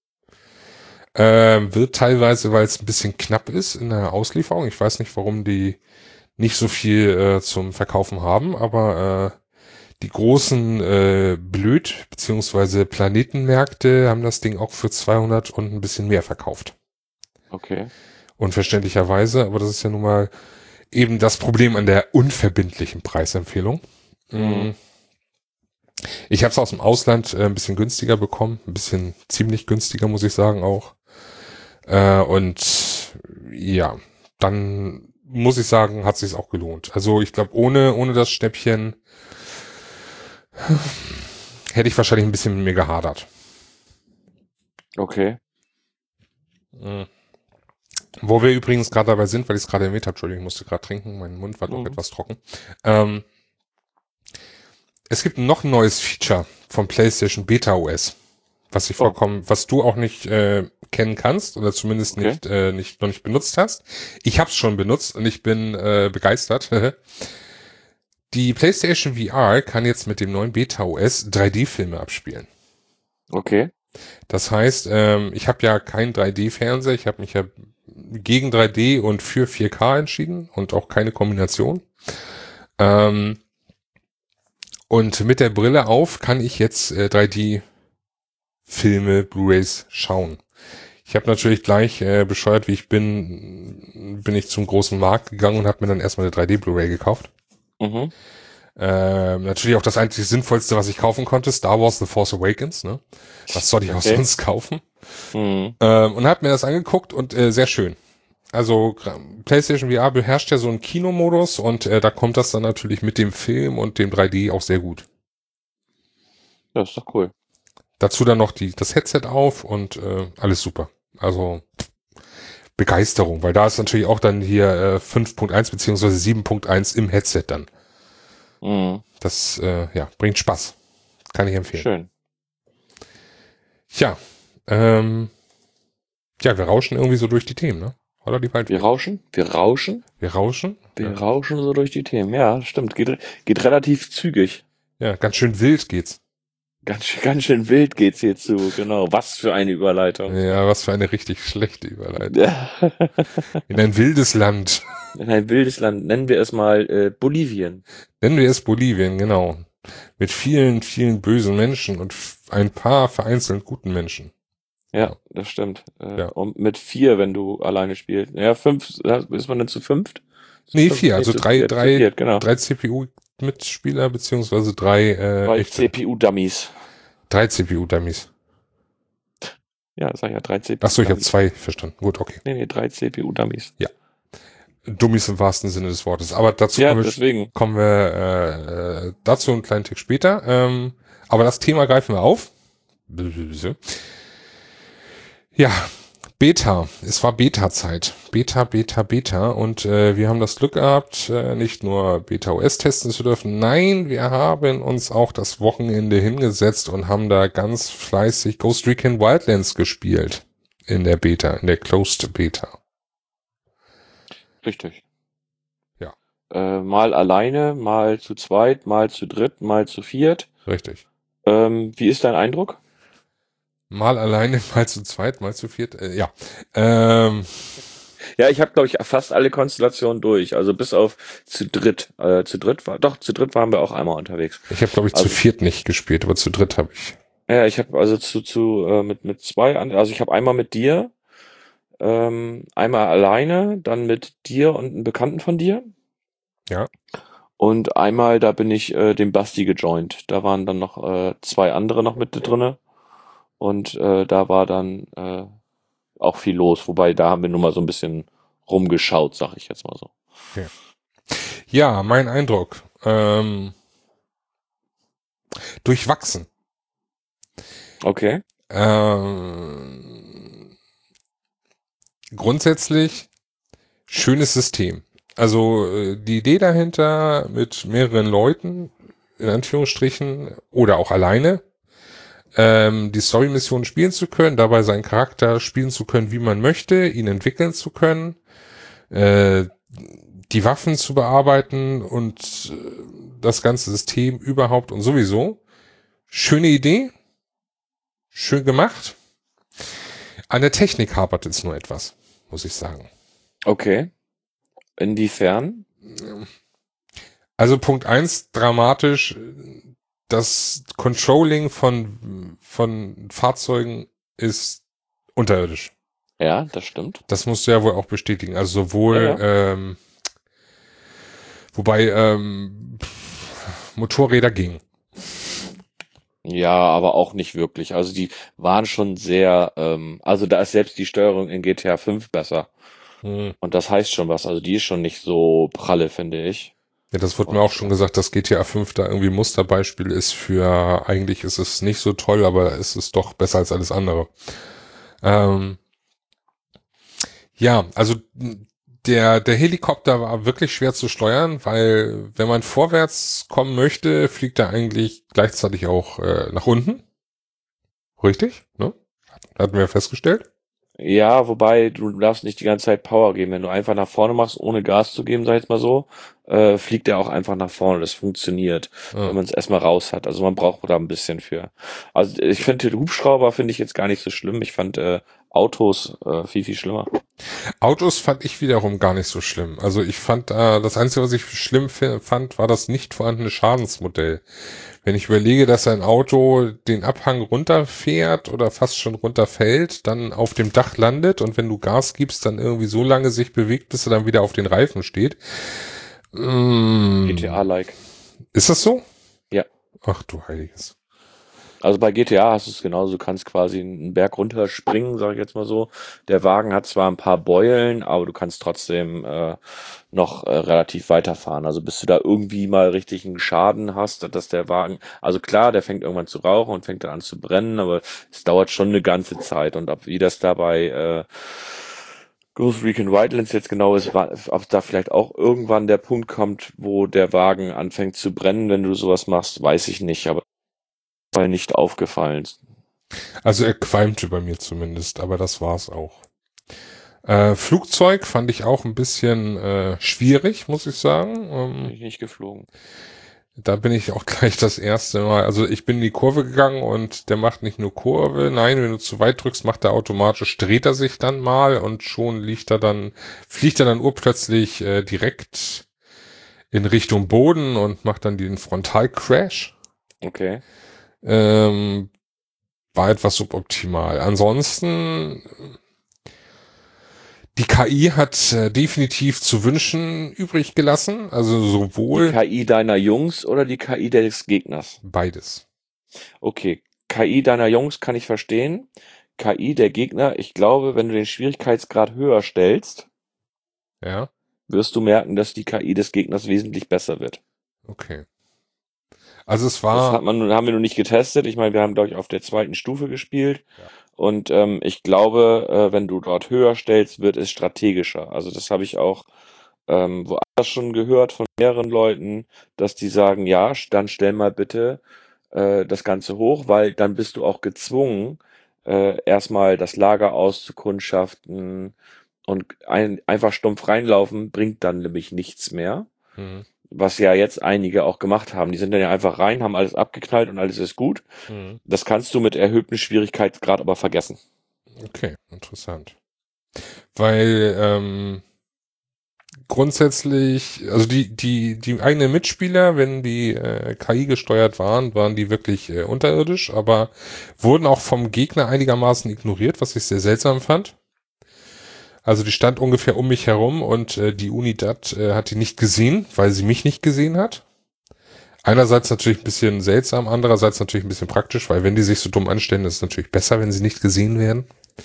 Ähm, wird teilweise, weil es ein bisschen knapp ist in der Auslieferung. Ich weiß nicht, warum die nicht so viel äh, zum Verkaufen haben, aber äh, die großen äh, Blöd- beziehungsweise Planetenmärkte haben das Ding auch für zweihundert und ein bisschen mehr verkauft. Okay. Unverständlicherweise, aber das ist ja nun mal eben das Problem an der unverbindlichen Preisempfehlung. Mhm. Ich habe es aus dem Ausland äh, ein bisschen günstiger bekommen, ein bisschen ziemlich günstiger, muss ich sagen auch. Äh, und ja, dann muss ich sagen, hat sich's auch gelohnt. Also ich glaube, ohne ohne das Schnäppchen hätte ich wahrscheinlich ein bisschen mit mir gehadert. Okay. Mhm. Wo wir übrigens gerade dabei sind, weil ich es gerade erwähnt habe, Entschuldigung, ich musste gerade trinken, mein Mund war doch Mhm. etwas trocken. Ähm, es gibt noch ein neues Feature vom PlayStation Beta O S, was ich Oh. vollkommen, was du auch nicht äh, kennen kannst oder zumindest Okay. nicht äh, nicht noch nicht benutzt hast. Ich habe es schon benutzt und ich bin äh, begeistert. Die PlayStation V R kann jetzt mit dem neuen Beta O S drei D-Filme abspielen. Okay. Das heißt, ähm, ich habe ja keinen drei D-Fernseher, ich habe mich ja gegen drei D und für vier K entschieden und auch keine Kombination. Ähm, und mit der Brille auf kann ich jetzt äh, drei D-Filme, Blu-rays schauen. Ich habe natürlich gleich, äh, bescheuert wie ich bin, bin ich zum großen Markt gegangen und habe mir dann erstmal eine drei D Blu-ray gekauft. Mhm. Ähm, natürlich auch das einzig Sinnvollste, was ich kaufen konnte, Star Wars The Force Awakens. Ne? Was soll ich auch Okay. sonst kaufen? Mhm. Ähm, und habe mir das angeguckt und äh, sehr schön. Also PlayStation V R beherrscht ja so einen Kinomodus und äh, da kommt das dann natürlich mit dem Film und dem drei D auch sehr gut. Das ist doch cool. Dazu dann noch die das Headset auf und äh, alles super. Also Begeisterung, weil da ist natürlich auch dann hier äh, fünf Punkt eins beziehungsweise sieben Punkt eins im Headset dann. Mhm. Das äh, ja bringt Spaß. Kann ich empfehlen. Schön. Ja, ähm, ja, wir rauschen irgendwie so durch die Themen, ne? Oder die Waldweg? Wir rauschen, wir rauschen, Wir rauschen? wir Ja. rauschen so durch die Themen. Ja, stimmt. Geht, geht relativ zügig. Ja, ganz schön wild geht's. Ganz, schön- ganz schön wild geht's hier zu. Genau. Was für eine Überleitung. Ja, was für eine richtig schlechte Überleitung. In ein wildes Land. In ein wildes Land. Nennen wir es mal äh, Bolivien. Nennen wir es Bolivien, genau. Mit vielen, vielen bösen Menschen und f- ein paar vereinzelt guten Menschen. Ja, Ja. das stimmt. Äh, Ja. Und mit vier, wenn du alleine spielst. Ja, fünf, ist man denn zu fünft? Zu Nee, fünft? vier, also zu drei, viert, zu drei, viert, genau. drei C P U-Mitspieler, beziehungsweise drei, äh, Drei echte, C P U-Dummies. drei C P U-Dummies. Ja, sag ich ja, drei C P U-Dummies. Achso, ich habe zwei verstanden. Gut, okay. Nee, nee, drei C P U-Dummies. Dummies im wahrsten Sinne des Wortes. Aber dazu Ja, kommen wir, deswegen. kommen wir äh, äh, dazu einen kleinen Tick später. Ähm, aber das Thema greifen wir auf. Ja, Beta. Es war Beta-Zeit. Beta, Beta, Beta. Und äh, wir haben das Glück gehabt, äh, nicht nur Beta O S testen zu dürfen. Nein, wir haben uns auch das Wochenende hingesetzt und haben da ganz fleißig Ghost Recon Wildlands gespielt. In der Beta, in der Closed Beta. Richtig. Ja. Äh, mal alleine, mal zu zweit, mal zu dritt, mal zu viert. Richtig. Ähm, wie ist dein Eindruck? Mal alleine, mal zu zweit, mal zu viert. Äh, ja. Ähm, Ja, ich habe, glaube ich, fast alle Konstellationen durch. Also bis auf zu dritt. Äh, zu dritt war, doch, zu dritt waren wir auch einmal unterwegs. ich habe, glaube ich, Also- zu viert nicht gespielt, aber zu dritt habe ich. Ja, ich habe also zu, zu äh, mit, mit zwei, an, also ich habe einmal mit dir, ähm, einmal alleine, dann mit dir und einem Bekannten von dir. Ja. Und einmal, da bin ich äh, dem Basti gejoint. Da waren dann noch äh, zwei andere noch mit drinne. Und äh, da war dann äh, auch viel los. Wobei, da haben wir nur mal so ein bisschen rumgeschaut, sag ich jetzt mal so. Ja, mein Eindruck. Ähm, durchwachsen. Okay. Ähm, grundsätzlich schönes System. Also äh, die Idee dahinter mit mehreren Leuten in Anführungsstrichen, oder auch alleine, ähm, die Story-Mission spielen zu können, dabei seinen Charakter spielen zu können, wie man möchte, ihn entwickeln zu können, äh, die Waffen zu bearbeiten und äh, das ganze System überhaupt und sowieso. Schöne Idee, schön gemacht. An der Technik hapert es nur etwas, muss ich sagen. Okay. Inwiefern? Also Punkt eins, dramatisch, das Controlling von, von Fahrzeugen ist unterirdisch. Ja, das stimmt. Das musst du ja wohl auch bestätigen. Also sowohl, Ja, ja. ähm, wobei ähm, Motorräder gingen. Ja, aber auch nicht wirklich. Also die waren schon sehr, ähm, also da ist selbst die Steuerung in G T A fünf besser. Hm. Und das heißt schon was. Also die ist schon nicht so pralle, finde ich. Ja, das wurde Und, mir auch schon gesagt, dass G T A fünf da irgendwie Musterbeispiel ist für, eigentlich ist es nicht so toll, aber es ist doch besser als alles andere. Ähm, ja, also der, der Helikopter war wirklich schwer zu steuern, weil wenn man vorwärts kommen möchte, fliegt er eigentlich gleichzeitig auch äh, nach unten. Richtig, ne? Hatten wir festgestellt. Ja, wobei du darfst nicht die ganze Zeit Power geben. Wenn du einfach nach vorne machst, ohne Gas zu geben, sag ich jetzt mal so, äh, fliegt er auch einfach nach vorne. Das funktioniert, Ja. wenn man es erstmal raus hat. Also man braucht da ein bisschen für. Also ich finde den Hubschrauber finde ich jetzt gar nicht so schlimm. Ich fand äh, Autos äh, viel, viel schlimmer. Autos fand ich wiederum gar nicht so schlimm. Also ich fand, äh, das Einzige, was ich schlimm fand, war das nicht vorhandene Schadensmodell. Wenn ich überlege, dass ein Auto den Abhang runterfährt oder fast schon runterfällt, dann auf dem Dach landet und wenn du Gas gibst, dann irgendwie so lange sich bewegt, bis er dann wieder auf den Reifen steht. Mm. G T A-like. Ist das so? Ja. Ach du Heiliges. Also bei G T A hast du es genauso, du kannst quasi einen Berg runterspringen, sage ich jetzt mal so. Der Wagen hat zwar ein paar Beulen, aber du kannst trotzdem äh, noch äh, relativ weiterfahren. Also bis du da irgendwie mal richtig einen Schaden hast, dass der Wagen, also klar, der fängt irgendwann zu rauchen und fängt dann an zu brennen, aber es dauert schon eine ganze Zeit. Und ob wie das dabei äh, Ghost Recon Wildlands jetzt genau ist, ob da vielleicht auch irgendwann der Punkt kommt, wo der Wagen anfängt zu brennen, wenn du sowas machst, weiß ich nicht, aber nicht aufgefallen. Also er qualmte bei mir zumindest, aber das war's auch. Äh, Flugzeug fand ich auch ein bisschen äh, schwierig, muss ich sagen. Ähm, Bin ich nicht geflogen. Da bin ich auch gleich das erste Mal, also ich bin in die Kurve gegangen und der macht nicht nur Kurve, nein, wenn du zu weit drückst, macht er automatisch, dreht er sich dann mal und schon liegt er dann, fliegt er dann urplötzlich äh, direkt in Richtung Boden und macht dann den Frontalcrash. Okay. Ähm, war etwas suboptimal. Ansonsten, die K I hat äh, definitiv zu wünschen übrig gelassen. Also sowohl... Die K I deiner Jungs oder die K I des Gegners? Beides. Okay. K I deiner Jungs kann ich verstehen. K I der Gegner, ich glaube, wenn du den Schwierigkeitsgrad höher stellst, ja, wirst du merken, dass die K I des Gegners wesentlich besser wird. Okay. Also es war... Das hat man, haben wir noch nicht getestet. Ich meine, wir haben, glaube ich, auf der zweiten Stufe gespielt. Ja. Und ähm, ich glaube, äh, wenn du dort höher stellst, wird es strategischer. Also das habe ich auch ähm, woanders schon gehört von mehreren Leuten, dass die sagen, ja, dann stell mal bitte äh, das Ganze hoch, weil dann bist du auch gezwungen, äh, erstmal das Lager auszukundschaften und ein, einfach stumpf reinlaufen bringt dann nämlich nichts mehr. Mhm. Was ja jetzt einige auch gemacht haben. Die sind dann ja einfach rein, haben alles abgeknallt und alles ist gut. Mhm. Das kannst du mit erhöhtem Schwierigkeitsgrad aber vergessen. Okay, interessant. Weil ähm, grundsätzlich, also die die die eigenen Mitspieler, wenn die äh, K I gesteuert waren, waren die wirklich äh, unterirdisch, aber wurden auch vom Gegner einigermaßen ignoriert, was ich sehr seltsam fand. Also die stand ungefähr um mich herum und äh, die Unidad äh, hat die nicht gesehen, weil sie mich nicht gesehen hat. Einerseits natürlich ein bisschen seltsam, andererseits natürlich ein bisschen praktisch, weil wenn die sich so dumm anstellen, ist es natürlich besser, wenn sie nicht gesehen werden.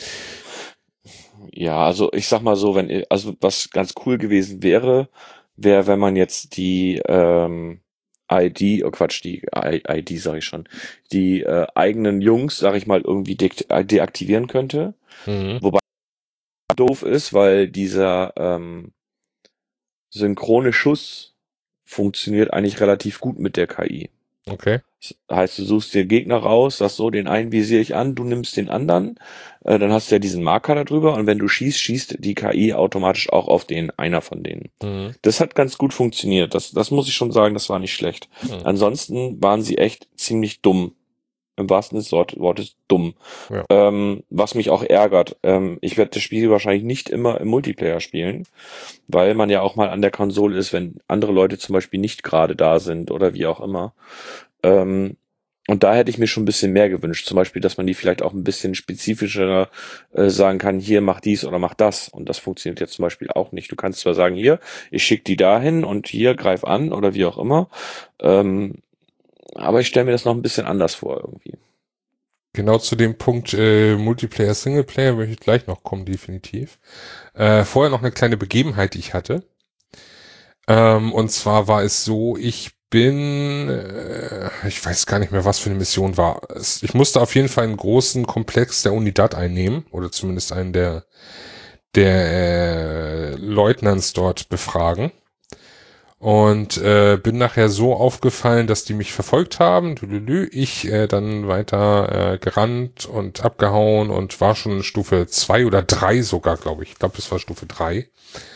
Ja, also ich sag mal so, wenn, also was ganz cool gewesen wäre, wäre, wenn man jetzt die ähm, I D, oh Quatsch, die I, ID sage ich schon, die äh, eigenen Jungs, sag ich mal, irgendwie de deaktivieren könnte. Mhm. Wobei doof ist, weil dieser ähm, synchrone Schuss funktioniert eigentlich relativ gut mit der K I. Okay. Das heißt, du suchst dir Gegner raus, sagst so, den einen visiere ich an, du nimmst den anderen, äh, dann hast du ja diesen Marker da drüber und wenn du schießt, schießt die K I automatisch auch auf den, einer von denen. Mhm. Das hat ganz gut funktioniert, das, das muss ich schon sagen, das war nicht schlecht. Mhm. Ansonsten waren sie echt ziemlich dumm. Im wahrsten Sinne des Wortes dumm. Ja. Ähm, was mich auch ärgert. Ähm, ich werde das Spiel wahrscheinlich nicht immer im Multiplayer spielen, weil man ja auch mal an der Konsole ist, wenn andere Leute zum Beispiel nicht gerade da sind oder wie auch immer. Ähm, und da hätte ich mir schon ein bisschen mehr gewünscht. Zum Beispiel, dass man die vielleicht auch ein bisschen spezifischer äh, sagen kann, hier mach dies oder mach das. Und das funktioniert jetzt zum Beispiel auch nicht. Du kannst zwar sagen, hier, ich schicke die dahin und hier greif an oder wie auch immer. Ähm, aber ich stelle mir das noch ein bisschen anders vor irgendwie. Genau zu dem Punkt äh, Multiplayer, Singleplayer möchte ich gleich noch kommen, definitiv. Äh, vorher noch eine kleine Begebenheit, die ich hatte. Ähm, und zwar war es so, ich bin, äh, ich weiß gar nicht mehr, was für eine Mission war. Es, ich musste auf jeden Fall einen großen Komplex der Unidad einnehmen, oder zumindest einen der, der äh, Leutnants dort befragen. Und äh, bin nachher so aufgefallen, dass die mich verfolgt haben. Tüdelü. Ich äh, dann weiter äh, gerannt und abgehauen und war schon Stufe zwei oder drei sogar, glaube ich. Ich glaube, es war Stufe drei.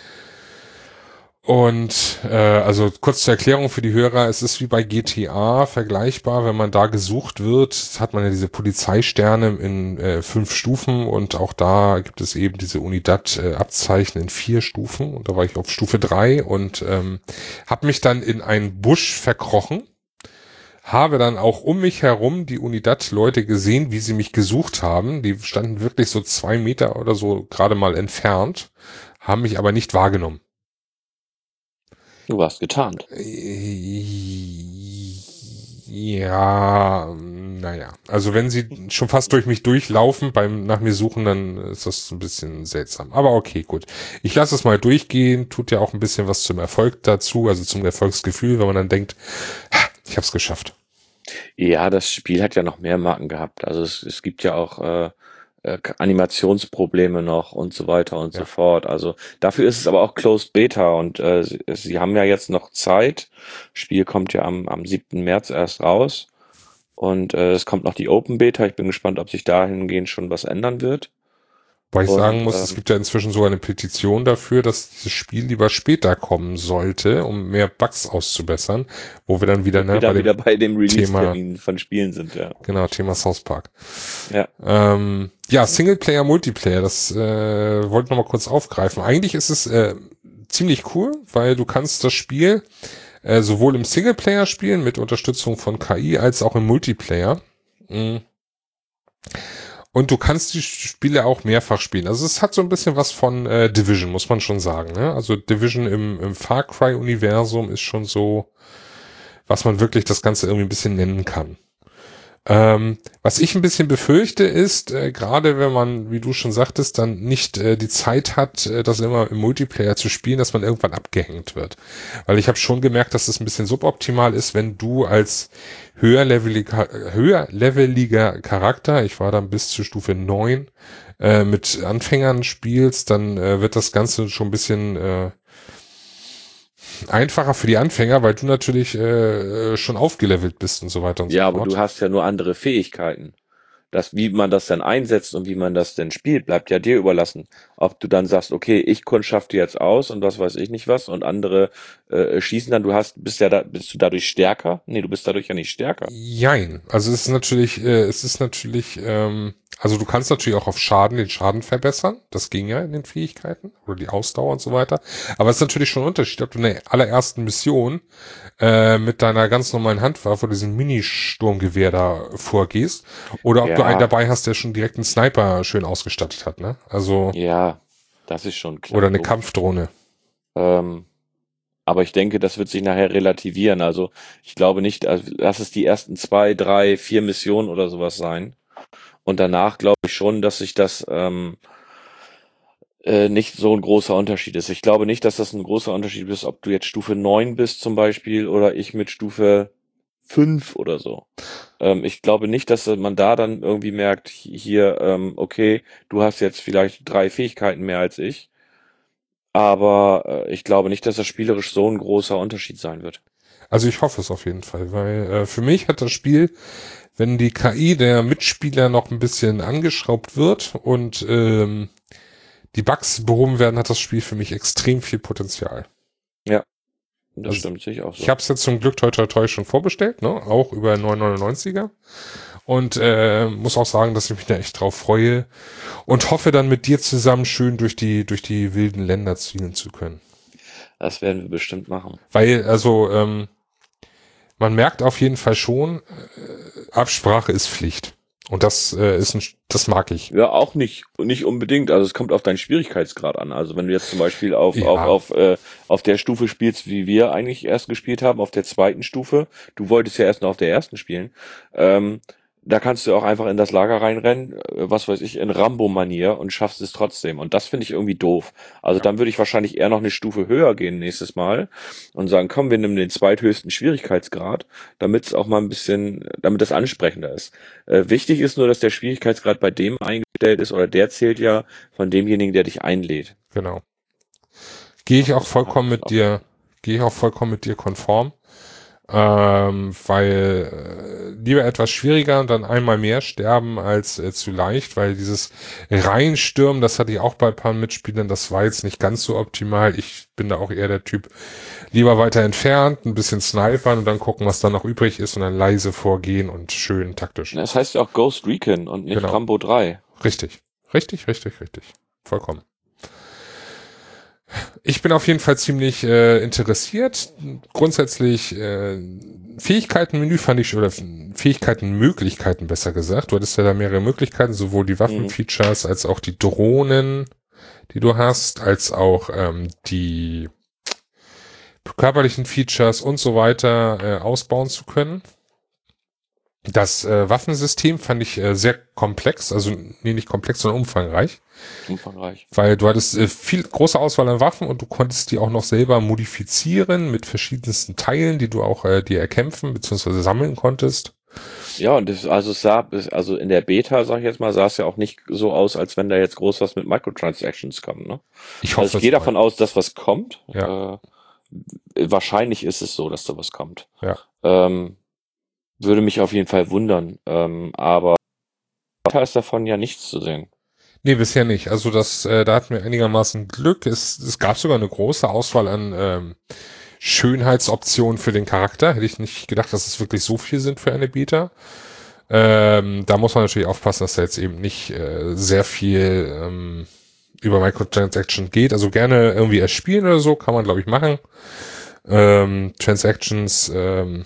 Und äh, also kurz zur Erklärung für die Hörer, es ist wie bei G T A vergleichbar, wenn man da gesucht wird, hat man ja diese Polizeisterne in äh, fünf Stufen und auch da gibt es eben diese Unidad-Abzeichen in vier Stufen und da war ich auf Stufe drei und ähm, habe mich dann in einen Busch verkrochen, habe dann auch um mich herum die Unidad-Leute gesehen, wie sie mich gesucht haben, die standen wirklich so zwei Meter oder so gerade mal entfernt, haben mich aber nicht wahrgenommen. Du warst getarnt. Ja, naja. Also wenn sie schon fast durch mich durchlaufen beim nach mir suchen, dann ist das ein bisschen seltsam. Aber okay, gut. Ich lasse es mal durchgehen. Tut ja auch ein bisschen was zum Erfolg dazu, also zum Erfolgsgefühl, wenn man dann denkt, ich habe es geschafft. Ja, das Spiel hat ja noch mehr Marken gehabt. Also es, es gibt ja auch äh, äh, Animationsprobleme noch und so weiter und Ja. so fort. Also dafür ist es aber auch Closed Beta und äh, sie, sie haben ja jetzt noch Zeit. Spiel kommt ja am, am siebten März erst raus und äh, es kommt noch die Open Beta. Ich bin gespannt, ob sich dahingehend schon was ändern wird. Weil ich sagen Und muss, es ähm, gibt ja inzwischen sogar eine Petition dafür, dass dieses Spiel lieber später kommen sollte, um mehr Bugs auszubessern, wo wir dann wieder, wir ne, bei dann dem wieder bei dem Thema, Release-Termin von Spielen sind, ja. genau, Thema South Park. Ja. Ähm, ja, Singleplayer, Multiplayer, das äh, wollte ich noch mal kurz aufgreifen. Eigentlich ist es äh, ziemlich cool, weil du kannst das Spiel äh, sowohl im Singleplayer spielen mit Unterstützung von K I als auch im Multiplayer. Mhm. Und du kannst die Spiele auch mehrfach spielen. Also es hat so ein bisschen was von äh, Division, muss man schon sagen. Ne? Also Division im, im Far Cry-Universum ist schon so, was man wirklich das Ganze irgendwie ein bisschen nennen kann. Ähm, was ich ein bisschen befürchte ist, äh, gerade wenn man, wie du schon sagtest, dann nicht äh, die Zeit hat, äh, das immer im Multiplayer zu spielen, dass man irgendwann abgehängt wird. Weil ich habe schon gemerkt, dass es ein bisschen suboptimal ist, wenn du als höherleveliger, höherleveliger Charakter, ich war dann bis zur Stufe neun, äh, mit Anfängern spielst, dann äh, wird das Ganze schon ein bisschen äh, einfacher für die Anfänger, weil du natürlich äh, schon aufgelevelt bist und so weiter und so Ja, aber fort. du hast ja nur andere Fähigkeiten. Das, wie man das dann einsetzt und wie man das denn spielt, bleibt ja dir überlassen. Ob du dann sagst, okay, ich kundschafte jetzt aus und was weiß ich nicht was und andere äh, schießen dann, du hast, bist ja da, bist du dadurch stärker? Nee, du bist dadurch ja nicht stärker. Jein. Also es ist natürlich, äh, es ist natürlich, ähm, also du kannst natürlich auch auf Schaden den Schaden verbessern. Das ging ja in den Fähigkeiten oder die Ausdauer und so weiter. Aber es ist natürlich schon ein Unterschied, ob du in der allerersten Mission äh, mit deiner ganz normalen Handwaffe, diesem Mini-Sturmgewehr da vorgehst, oder ob du einen Ja, dabei hast, der schon direkt einen Sniper schön ausgestattet hat, ne? Also, ja, das ist schon oder klar, eine logisch. Kampfdrohne. Ähm, aber ich denke, das wird sich nachher relativieren. Also ich glaube nicht, also lass es die ersten zwei, drei, vier Missionen oder sowas sein. Und danach glaube ich schon, dass sich das ähm, äh, nicht so ein großer Unterschied ist. Ich glaube nicht, dass das ein großer Unterschied ist, ob du jetzt Stufe neun bist zum Beispiel oder ich mit Stufe fünf oder so. Ähm, ich glaube nicht, dass man da dann irgendwie merkt, hier, ähm, okay, du hast jetzt vielleicht drei Fähigkeiten mehr als ich, aber äh, ich glaube nicht, dass das spielerisch so ein großer Unterschied sein wird. Also ich hoffe es auf jeden Fall, weil äh, für mich hat das Spiel, wenn die K I der Mitspieler noch ein bisschen angeschraubt wird und ähm, die Bugs behoben werden, hat das Spiel für mich extrem viel Potenzial. Ja, das Also, stimmt sich auch so. Ich habe es jetzt zum Glück toi toi toi schon vorbestellt, ne? Auch über neun neunundneunziger. Und äh, muss auch sagen, dass ich mich da echt drauf freue und hoffe dann mit dir zusammen schön durch die durch die wilden Länder ziehen zu können. Das werden wir bestimmt machen. Weil, also, ähm, man merkt auf jeden Fall schon, äh, Absprache ist Pflicht. Und das äh, ist ein, das mag ich. Ja, auch nicht, nicht unbedingt. Also es kommt auf deinen Schwierigkeitsgrad an. Also wenn du jetzt zum Beispiel auf, Ja. auf, auf, äh, auf der Stufe spielst, wie wir eigentlich erst gespielt haben, auf der zweiten Stufe, du wolltest ja erst noch auf der ersten spielen, ähm, da kannst du auch einfach in das Lager reinrennen, äh, was weiß ich, in Rambo-Manier und schaffst es trotzdem. Und das finde ich irgendwie doof. Also Ja. dann würde ich wahrscheinlich eher noch eine Stufe höher gehen nächstes Mal und sagen, komm, wir nehmen den zweithöchsten Schwierigkeitsgrad, damit es auch mal ein bisschen, damit das ansprechender ist. Äh, wichtig ist nur, dass der Schwierigkeitsgrad bei dem eingestellt ist, oder der zählt ja von demjenigen, der dich einlädt. Genau. Gehe ich auch Das vollkommen ist mit dir, gehe ich auch vollkommen mit dir konform. Ähm, weil äh, lieber etwas schwieriger und dann einmal mehr sterben als äh, zu leicht, weil dieses Reinstürmen, das hatte ich auch bei ein paar Mitspielern, das war jetzt nicht ganz so optimal. Ich bin da auch eher der Typ, lieber weiter entfernt, ein bisschen snipern und dann gucken, was da noch übrig ist und dann leise vorgehen und schön taktisch. Das heißt ja auch Ghost Recon und nicht Genau. Rambo drei. Richtig, richtig, richtig, richtig. Vollkommen. Ich bin auf jeden Fall ziemlich äh, interessiert. Grundsätzlich äh, Fähigkeitenmenü fand ich, oder Fähigkeitenmöglichkeiten besser gesagt. Du hattest ja da mehrere Möglichkeiten, sowohl die Waffenfeatures als auch die Drohnen, die du hast, als auch ähm, die körperlichen Features und so weiter äh, ausbauen zu können. Das äh, Waffensystem fand ich äh, sehr komplex, also nee, nicht komplex, sondern umfangreich. Umfangreich. Weil du hattest äh, viel große Auswahl an Waffen und du konntest die auch noch selber modifizieren mit verschiedensten Teilen, die du auch äh, dir erkämpfen bzw. sammeln konntest. Ja, und das, also es sah, also in der Beta, sag ich jetzt mal, sah es ja auch nicht so aus, als wenn da jetzt groß was mit Microtransactions kommt, ne? Ich hoffe, also ich gehe davon aus, dass was kommt. Ja. Äh, wahrscheinlich ist es so, dass da was kommt. Ja. Ähm, würde mich auf jeden Fall wundern. Ähm, aber da ist davon ja nichts zu sehen. Nee, bisher nicht. Also das, äh, da hatten wir einigermaßen Glück. Es, es gab sogar eine große Auswahl an ähm, Schönheitsoptionen für den Charakter. Hätte ich nicht gedacht, dass es wirklich so viel sind für eine Beta. Ähm, da muss man natürlich aufpassen, dass da jetzt eben nicht äh, sehr viel ähm, über Microtransaction geht. Also gerne irgendwie erspielen oder so, kann man glaube ich machen. Ähm, Transactions ähm,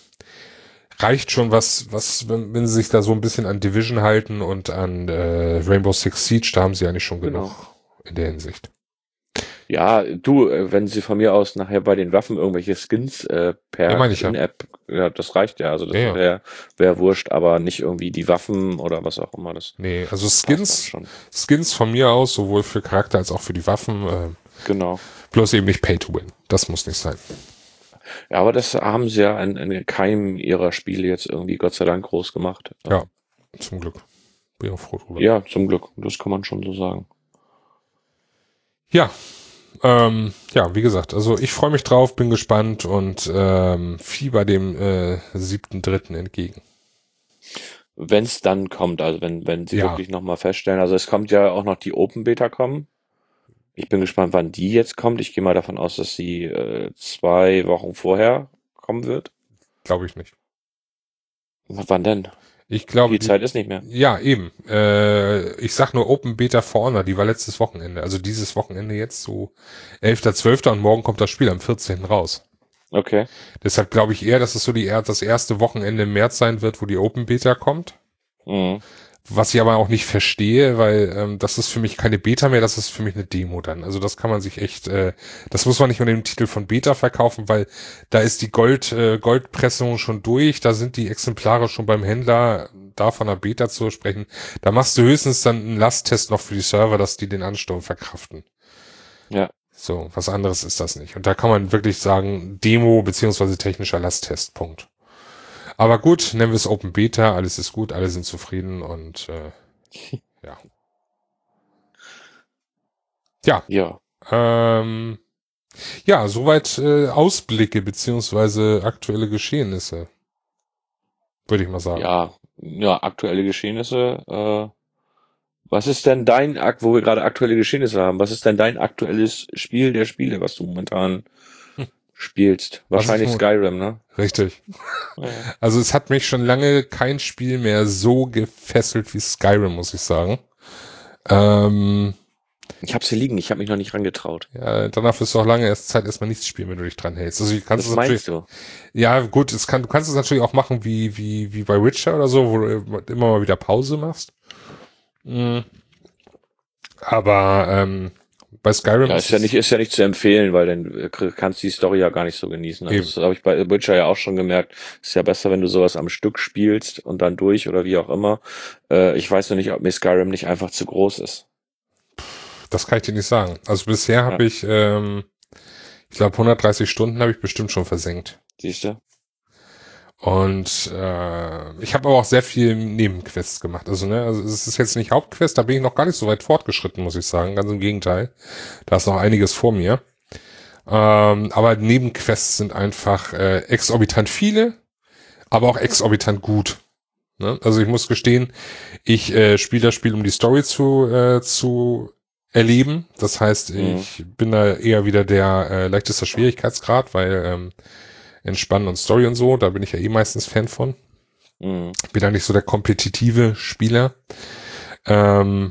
reicht schon was, was, wenn, wenn sie sich da so ein bisschen an Division halten und an äh, Rainbow Six Siege, da haben sie eigentlich schon Genau. genug in der Hinsicht. Ja, du, äh, wenn sie von mir aus nachher bei den Waffen irgendwelche Skins äh, per Ja, meine ich ja. In-App, ja, das reicht ja. Also das Ja, ja. wäre wär wurscht, aber nicht irgendwie die Waffen oder was auch immer. Das Nee, also passt Skins, dann schon. Skins von mir aus, sowohl für Charakter als auch für die Waffen, äh, Genau. bloß eben nicht Pay to Win. Das muss nicht sein. Ja, aber das haben sie ja in, in keinem ihrer Spiele jetzt irgendwie Gott sei Dank groß gemacht. Ja, zum Glück. Bin auch froh drüber. Ja, zum Glück. Das kann man schon so sagen. Ja, ähm, ja, wie gesagt, also ich freue mich drauf, bin gespannt und ähm, fieber dem äh, siebten Dritten entgegen. Wenn es dann kommt, also wenn, wenn sie Ja. wirklich nochmal feststellen, also es kommt ja auch noch die Open Beta kommen. Ich bin gespannt, wann die jetzt kommt. Ich gehe mal davon aus, dass sie äh, zwei Wochen vorher kommen wird. Glaube ich nicht. W- Wann denn? Ich glaube, Die die, Zeit ist nicht mehr. ja, eben. Äh, ich sag nur Open Beta for Honor, die war letztes Wochenende. Also dieses Wochenende jetzt so elfter zwölfter und morgen kommt das Spiel am vierzehnten raus. Okay. Deshalb glaube ich eher, dass es so die das erste Wochenende im März sein wird, wo die Open Beta kommt. Mhm. Was ich aber auch nicht verstehe, weil ähm, das ist für mich keine Beta mehr, das ist für mich eine Demo dann. Also das kann man sich echt, äh, das muss man nicht unter dem Titel von Beta verkaufen, weil da ist die Gold äh, Goldpressung schon durch, da sind die Exemplare schon beim Händler, da von einer Beta zu sprechen. Da machst du höchstens dann einen Lasttest noch für die Server, dass die den Ansturm verkraften. Ja. So, was anderes ist das nicht. Und da kann man wirklich sagen, Demo beziehungsweise technischer Lasttest, Punkt. Aber gut, nennen wir es Open Beta, alles ist gut, alle sind zufrieden und äh, ja. Ja, Ja. ähm, Ja, soweit äh, Ausblicke beziehungsweise aktuelle Geschehnisse, würde ich mal sagen. Ja, ja, aktuelle Geschehnisse. Äh, was ist denn dein, Akt, wo wir gerade aktuelle Geschehnisse haben, was ist denn dein aktuelles Spiel der Spiele, was du momentan Hm. spielst? Was ist Wahrscheinlich mo- Skyrim, ne? Richtig. Ja, ja. Also es hat mich schon lange kein Spiel mehr so gefesselt wie Skyrim, muss ich sagen. Ähm, Ich hab's hier liegen, ich habe mich noch nicht rangetraut. ja, danach wirst du auch lange erst Zeit erstmal nichts spielen, wenn du dich dran hältst. Also ich kannst Was es natürlich, meinst du? ja gut, es kann, du kannst es natürlich auch machen wie wie wie bei Witcher oder so, wo du immer mal wieder Pause machst. Mhm. Aber ähm, bei Skyrim Ja, ist ja nicht, ist ja nicht zu empfehlen, weil dann äh, kannst du die Story ja gar nicht so genießen. Also eben. das habe ich bei Witcher ja auch schon gemerkt. Ist ja besser, wenn du sowas am Stück spielst und dann durch oder wie auch immer. Äh, ich weiß nur nicht, ob mir Skyrim nicht einfach zu groß ist. Das kann ich dir nicht sagen. Also bisher Ja, habe ich, ähm, ich glaube hundertdreißig Stunden habe ich bestimmt schon versenkt. siehst du? Und äh, ich habe aber auch sehr viel Nebenquests gemacht. Also ne, also es ist jetzt nicht Hauptquest, da bin ich noch gar nicht so weit fortgeschritten, muss ich sagen. Ganz im Gegenteil. Da ist noch einiges vor mir. Ähm, aber Nebenquests sind einfach äh, exorbitant viele, aber auch exorbitant gut. Ne? Also ich muss gestehen, ich äh, spiele das Spiel, um die Story zu äh, zu erleben. Das heißt, Mhm. ich bin da eher wieder der äh, leichtester Schwierigkeitsgrad, weil ähm, Entspannen und Story und so, da bin ich ja eh meistens Fan von. Mhm. Ich bin da nicht so der kompetitive Spieler. Ähm,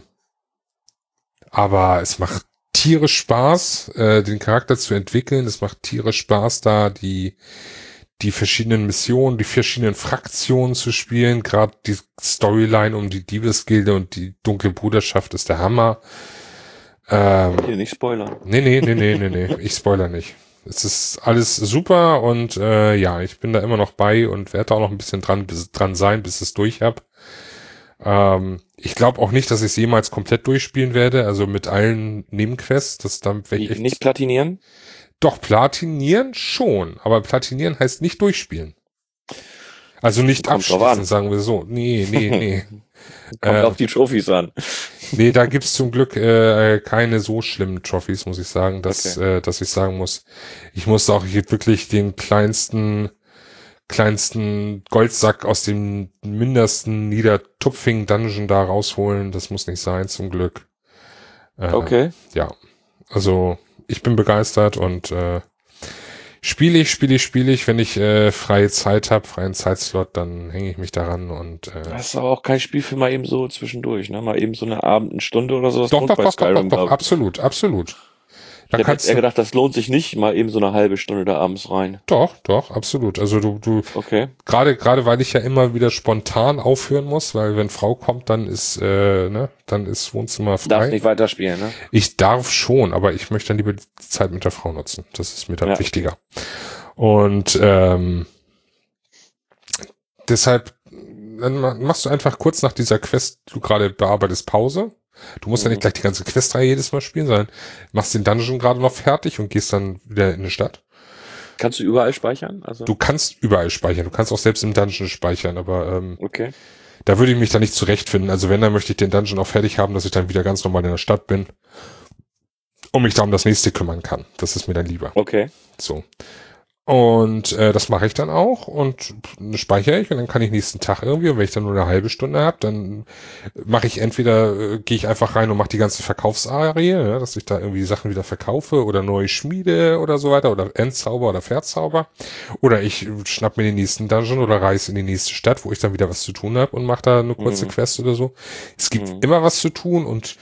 aber es macht tierisch Spaß, äh, den Charakter zu entwickeln. Es macht tierisch Spaß, da die die verschiedenen Missionen, die verschiedenen Fraktionen zu spielen. Gerade die Storyline um die Diebesgilde und die dunkle Bruderschaft ist der Hammer. Ähm, Hier nicht spoilern. nee, nee, nee, nee, nee, nee, ich spoiler nicht. Es ist alles super und äh, ja, ich bin da immer noch bei und werde auch noch ein bisschen dran, bis, dran sein, bis ich es durch hab. Ähm, ich glaube auch nicht, dass ich es jemals komplett durchspielen werde, also mit allen Nebenquests. Das dann wäre ich Wie, echt. nicht platinieren? Doch, platinieren schon, aber platinieren heißt nicht durchspielen. Also nicht Kommt drauf abschließen, an. sagen wir so. Nee, nee, nee. Kommt äh, auf die Trophys an. nee, da gibt's zum Glück äh, keine so schlimmen Trophies, muss ich sagen, dass, Okay. äh, dass ich sagen muss, ich musste auch hier wirklich den kleinsten, kleinsten Goldsack aus dem mindersten Niedertupfing-Dungeon da rausholen. Das muss nicht sein, zum Glück. Äh, Okay. Ja, also ich bin begeistert und äh, spiele ich, spiele ich, spiele ich. Wenn ich äh, freie Zeit habe, freien Zeitslot, dann hänge ich mich daran und äh, Das ist aber auch kein Spiel für mal eben so zwischendurch, ne? Mal eben so eine Abend, eine Stunde oder so. Das doch, lohnt doch, bei doch, doch, doch, Skyrim, doch, glaube ich. absolut, absolut. Ich Da hätte jetzt kannst eher du, gedacht, das lohnt sich nicht, mal eben so eine halbe Stunde da abends rein. doch, doch, absolut. Also du, du, Okay. gerade, gerade weil ich ja immer wieder spontan aufhören muss, weil wenn Frau kommt, dann ist, äh, ne, dann ist Wohnzimmer Darfst frei. nicht weiterspielen, ne? Ich darf schon, aber ich möchte dann lieber die Zeit mit der Frau nutzen. Das ist mir dann Ja, okay. wichtiger. Und ähm, deshalb dann ma- machst du einfach kurz nach dieser Quest, die du gerade bearbeitest, Pause. Du musst ja nicht Mhm. gleich die ganze Questreihe jedes Mal spielen, sondern machst den Dungeon gerade noch fertig und gehst dann wieder in die Stadt. Kannst du überall speichern? Also, Du kannst überall speichern, du kannst auch selbst im Dungeon speichern, aber ähm, okay. da würde ich mich dann nicht zurechtfinden. Also wenn, dann möchte ich den Dungeon auch fertig haben, dass ich dann wieder ganz normal in der Stadt bin und mich da um das nächste kümmern kann. Das ist mir dann lieber. Okay. So. Und äh, das mache ich dann auch und speichere ich und dann kann ich nächsten Tag irgendwie, und wenn ich dann nur eine halbe Stunde habe, dann mache ich entweder, äh, gehe ich einfach rein und mache die ganze Verkaufsarie, ja, dass ich da irgendwie Sachen wieder verkaufe oder neue Schmiede oder so weiter oder Endzauber oder Verzauber, oder ich schnapp mir den nächsten Dungeon oder reise in die nächste Stadt, wo ich dann wieder was zu tun habe und mache da eine kurze Mhm. Quest oder so. Es gibt Mhm. immer was zu tun und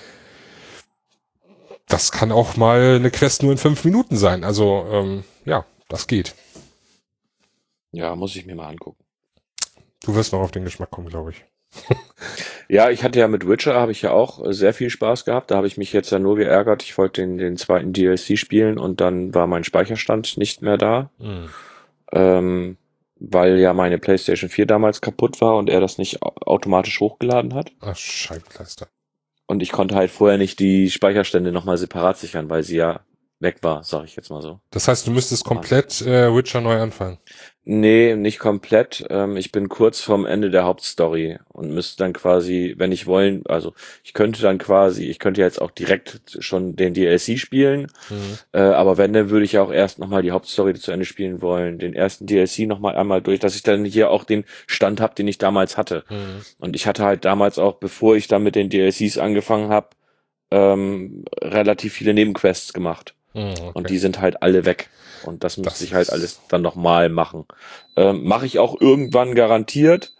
das kann auch mal eine Quest nur in fünf Minuten sein. Also ähm, ja, das geht. Ja, muss ich mir mal angucken. Du wirst noch auf den Geschmack kommen, glaube ich. Ja, ich hatte ja mit Witcher, habe ich ja auch äh, sehr viel Spaß gehabt. Da habe ich mich jetzt ja nur geärgert. Ich wollte den, den zweiten D L C spielen und dann war mein Speicherstand nicht mehr da, Mhm. ähm, weil ja meine PlayStation vier damals kaputt war und er das nicht au- automatisch hochgeladen hat. Ach, Scheibenkleister. Und ich konnte halt vorher nicht die Speicherstände nochmal separat sichern, weil sie ja weg war, sag ich jetzt mal so. Das heißt, du müsstest komplett äh, Witcher neu anfangen. Nee, nicht komplett. Ähm, ich bin kurz vorm Ende der Hauptstory und müsste dann quasi, wenn ich wollen, also ich könnte dann quasi, ich könnte jetzt auch direkt schon den D L C spielen, Mhm. äh, aber wenn, dann würde ich ja auch erst nochmal die Hauptstory zu Ende spielen wollen, den ersten D L C nochmal einmal durch, dass ich dann hier auch den Stand habe, den ich damals hatte. Mhm. Und ich hatte halt damals auch, bevor ich dann mit den D L Cs angefangen habe, ähm, relativ viele Nebenquests gemacht. Mhm, okay. Und die sind halt alle weg. Und das müsste Das ich halt ist- alles dann nochmal machen. Ähm, Mache ich auch irgendwann garantiert,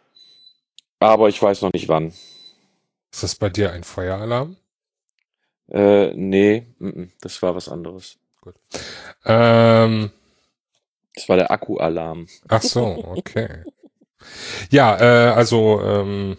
aber ich weiß noch nicht wann. Ist das bei dir ein Feueralarm? Äh, nee, m-m, das war was anderes. Ähm, Das war der Akkualarm. ach so, okay. Ja, äh, also ähm,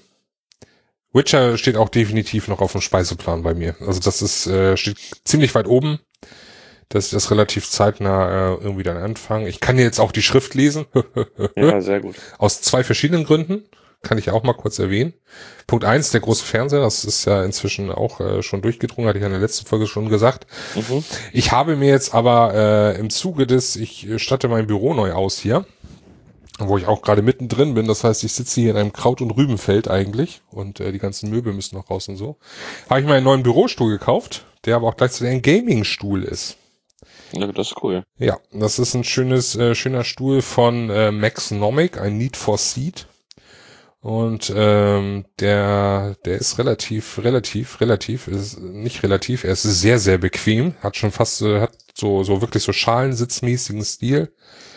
Witcher steht auch definitiv noch auf dem Speiseplan bei mir. Also das ist äh, steht ziemlich weit oben, dass ich das relativ zeitnah äh, irgendwie dann anfange. Ich kann jetzt auch die Schrift lesen. Ja, sehr gut. Aus zwei verschiedenen Gründen. Kann ich auch mal kurz erwähnen. Punkt eins, der große Fernseher, das ist ja inzwischen auch äh, schon durchgedrungen, hatte ich in der letzten Folge schon gesagt. Mhm. Ich habe mir jetzt aber äh, im Zuge des, ich äh, statte mein Büro neu aus hier, wo ich auch gerade mittendrin bin, das heißt, ich sitze hier in einem Kraut- und Rübenfeld eigentlich und äh, die ganzen Möbel müssen noch raus und so. Habe ich mir einen neuen Bürostuhl gekauft, der aber auch gleichzeitig ein Gaming-Stuhl ist. Ja, das ist cool. Ja, das ist ein schönes, äh, schöner Stuhl von äh, Maxnomic, ein Need for Seat. Und ähm, der, der ist relativ, relativ, relativ, ist nicht relativ, er ist sehr, sehr bequem, hat schon fast, äh, hat so, so wirklich so schalensitzmäßigen Stil.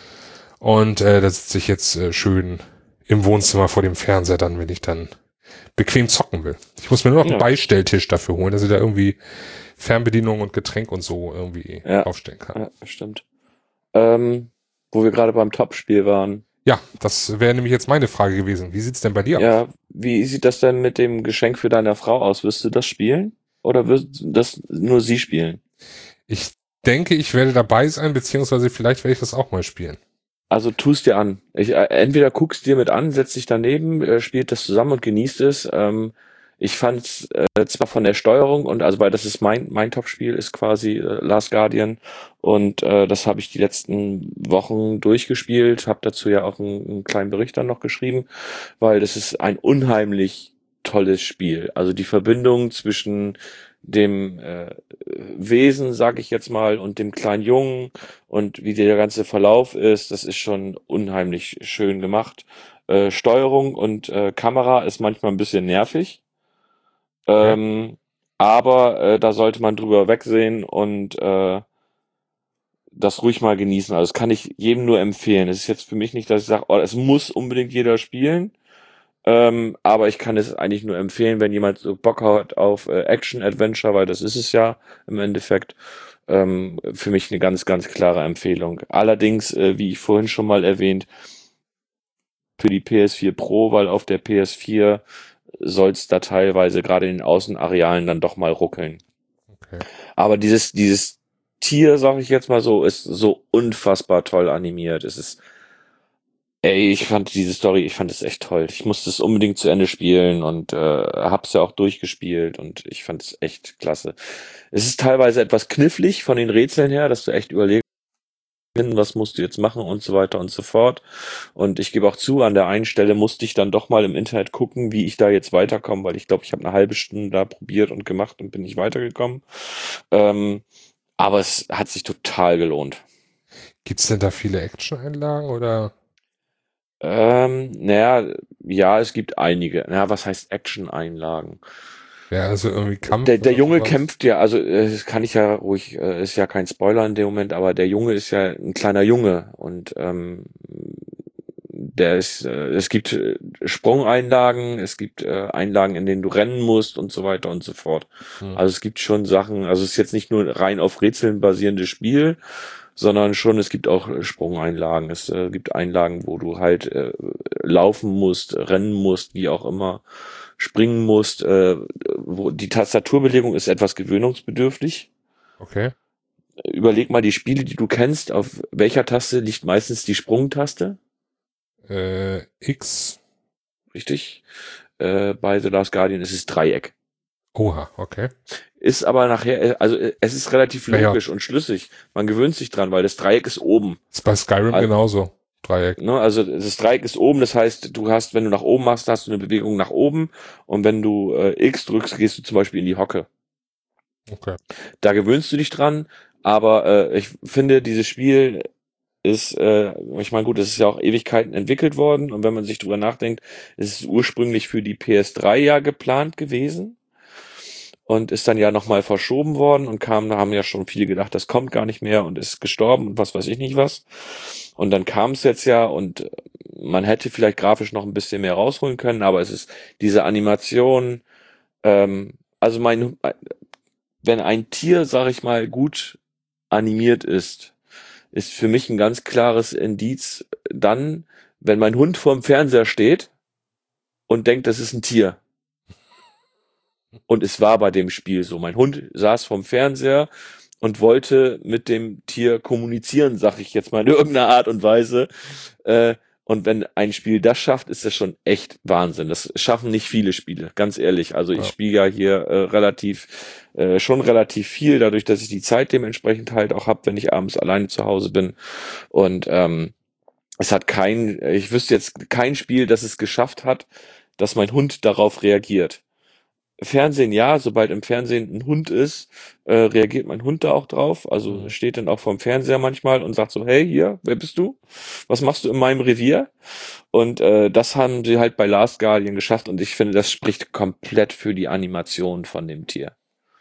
Und äh, da sitze ich jetzt äh, schön im Wohnzimmer vor dem Fernseher dann, wenn ich dann bequem zocken will. Ich muss mir nur noch einen Ja. Beistelltisch dafür holen, dass ich da irgendwie Fernbedienung und Getränk und so irgendwie Ja. aufstellen kann. Ja, stimmt. Ähm, wo wir gerade beim Topspiel waren. Ja, das wäre nämlich jetzt meine Frage gewesen. Wie sieht's denn bei dir aus? Ja, wie sieht das denn mit dem Geschenk für deine Frau aus? Wirst du das spielen? Oder wirst das nur sie spielen? Ich denke, ich werde dabei sein, beziehungsweise vielleicht werde ich das auch mal spielen. Also tust dir an. Ich, äh, entweder guckst dir mit an, setzt dich daneben, äh, spielt das zusammen und genießt es. Ähm, ich fand äh, zwar von der Steuerung und also weil das ist mein mein Top-Spiel ist quasi äh, Last Guardian und äh, das habe ich die letzten Wochen durchgespielt, habe dazu ja auch einen, einen kleinen Bericht dann noch geschrieben, weil das ist ein unheimlich tolles Spiel. Also die Verbindung zwischen dem äh, Wesen, sag ich jetzt mal, und dem kleinen Jungen und wie der ganze Verlauf ist, das ist schon unheimlich schön gemacht. Äh, Steuerung und äh, Kamera ist manchmal ein bisschen nervig, ähm, aber äh, da sollte man drüber wegsehen und äh, das ruhig mal genießen. Also das kann ich jedem nur empfehlen. Es ist jetzt für mich nicht, dass ich sage, oh, es muss unbedingt jeder spielen. Ähm, aber ich kann es eigentlich nur empfehlen, wenn jemand so Bock hat auf äh, Action-Adventure, weil das ist es ja im Endeffekt. Ähm, für mich eine ganz, ganz klare Empfehlung. Allerdings, äh, wie ich vorhin schon mal erwähnt, für die P S vier Pro, weil auf der P S vier soll es da teilweise gerade in den Außenarealen dann doch mal ruckeln. Okay. Aber dieses, dieses Tier, sag ich jetzt mal so, ist so unfassbar toll animiert. Es ist Ey, ich fand diese Story, ich fand es echt toll. Ich musste es unbedingt zu Ende spielen und äh, hab's ja auch durchgespielt und ich fand es echt klasse. Es ist teilweise etwas knifflig von den Rätseln her, dass du echt überlegst, was musst du jetzt machen und so weiter und so fort. Und ich gebe auch zu, an der einen Stelle musste ich dann doch mal im Internet gucken, wie ich da jetzt weiterkomme, weil ich glaube, ich habe eine halbe Stunde da probiert und gemacht und bin nicht weitergekommen. Ähm, aber es hat sich total gelohnt. Gibt's denn da viele Action-Einlagen oder? Ähm, naja, ja, es gibt einige. Na, was heißt Action-Einlagen? Ja, also irgendwie Kampf. Der, der oder Junge sowas? kämpft ja, also äh, das kann ich ja ruhig, äh, ist ja kein Spoiler in dem Moment, aber der Junge ist ja ein kleiner Junge und ähm, der ist, äh, es gibt äh, Sprungeinlagen, es gibt äh, Einlagen, in denen du rennen musst und so weiter und so fort. Hm. Also es gibt schon Sachen, also es ist jetzt nicht nur rein auf Rätseln basierendes Spiel, sondern schon, es gibt auch äh, Sprungeinlagen. Es äh, gibt Einlagen, wo du halt äh, laufen musst, rennen musst, wie auch immer, springen musst. Äh, wo die Tastaturbelegung ist etwas gewöhnungsbedürftig. Okay. Überleg mal die Spiele, die du kennst, auf welcher Taste liegt meistens die Sprungtaste? Äh, X. Richtig? Äh, bei The Last Guardian ist es Dreieck. Oha, okay. Ist aber nachher, also es ist relativ Ja, ja. logisch und schlüssig. Man gewöhnt sich dran, weil das Dreieck ist oben. Ist bei Skyrim Also, genauso. Dreieck. ne, also das Dreieck ist oben, das heißt, du hast, wenn du nach oben machst, hast du eine Bewegung nach oben und wenn du äh, X drückst, gehst du zum Beispiel in die Hocke. Okay. Da gewöhnst du dich dran, aber äh, ich finde, dieses Spiel ist, äh, ich meine, gut, es ist ja auch Ewigkeiten entwickelt worden und wenn man sich drüber nachdenkt, ist es ursprünglich für die P S drei ja geplant gewesen und ist dann ja nochmal verschoben worden und kam, da haben ja schon viele gedacht, das kommt gar nicht mehr und ist gestorben und was weiß ich nicht was. Und dann kam es jetzt ja und man hätte vielleicht grafisch noch ein bisschen mehr rausholen können, aber es ist diese Animation, ähm, also mein, wenn ein Tier, sag ich mal, gut animiert ist, ist für mich ein ganz klares Indiz dann, wenn mein Hund vorm Fernseher steht und denkt, das ist ein Tier. Und es war bei dem Spiel so. Mein Hund saß vorm Fernseher und wollte mit dem Tier kommunizieren, sag ich jetzt mal in irgendeiner Art und Weise. Äh, und wenn ein Spiel das schafft, ist das schon echt Wahnsinn. Das schaffen nicht viele Spiele, ganz ehrlich. Also ich Ja. spiele ja hier äh, relativ, äh, schon relativ viel, dadurch, dass ich die Zeit dementsprechend halt auch habe, wenn ich abends alleine zu Hause bin. Und ähm, es hat kein, ich wüsste jetzt kein Spiel, das es geschafft hat, dass mein Hund darauf reagiert. Fernsehen, ja, sobald im Fernsehen ein Hund ist, äh, reagiert mein Hund da auch drauf. Also Mhm. steht dann auch vorm Fernseher manchmal und sagt so, hey, hier, wer bist du? Was machst du in meinem Revier? Und äh, das haben sie halt bei Last Guardian geschafft und ich finde, das spricht komplett für die Animation von dem Tier.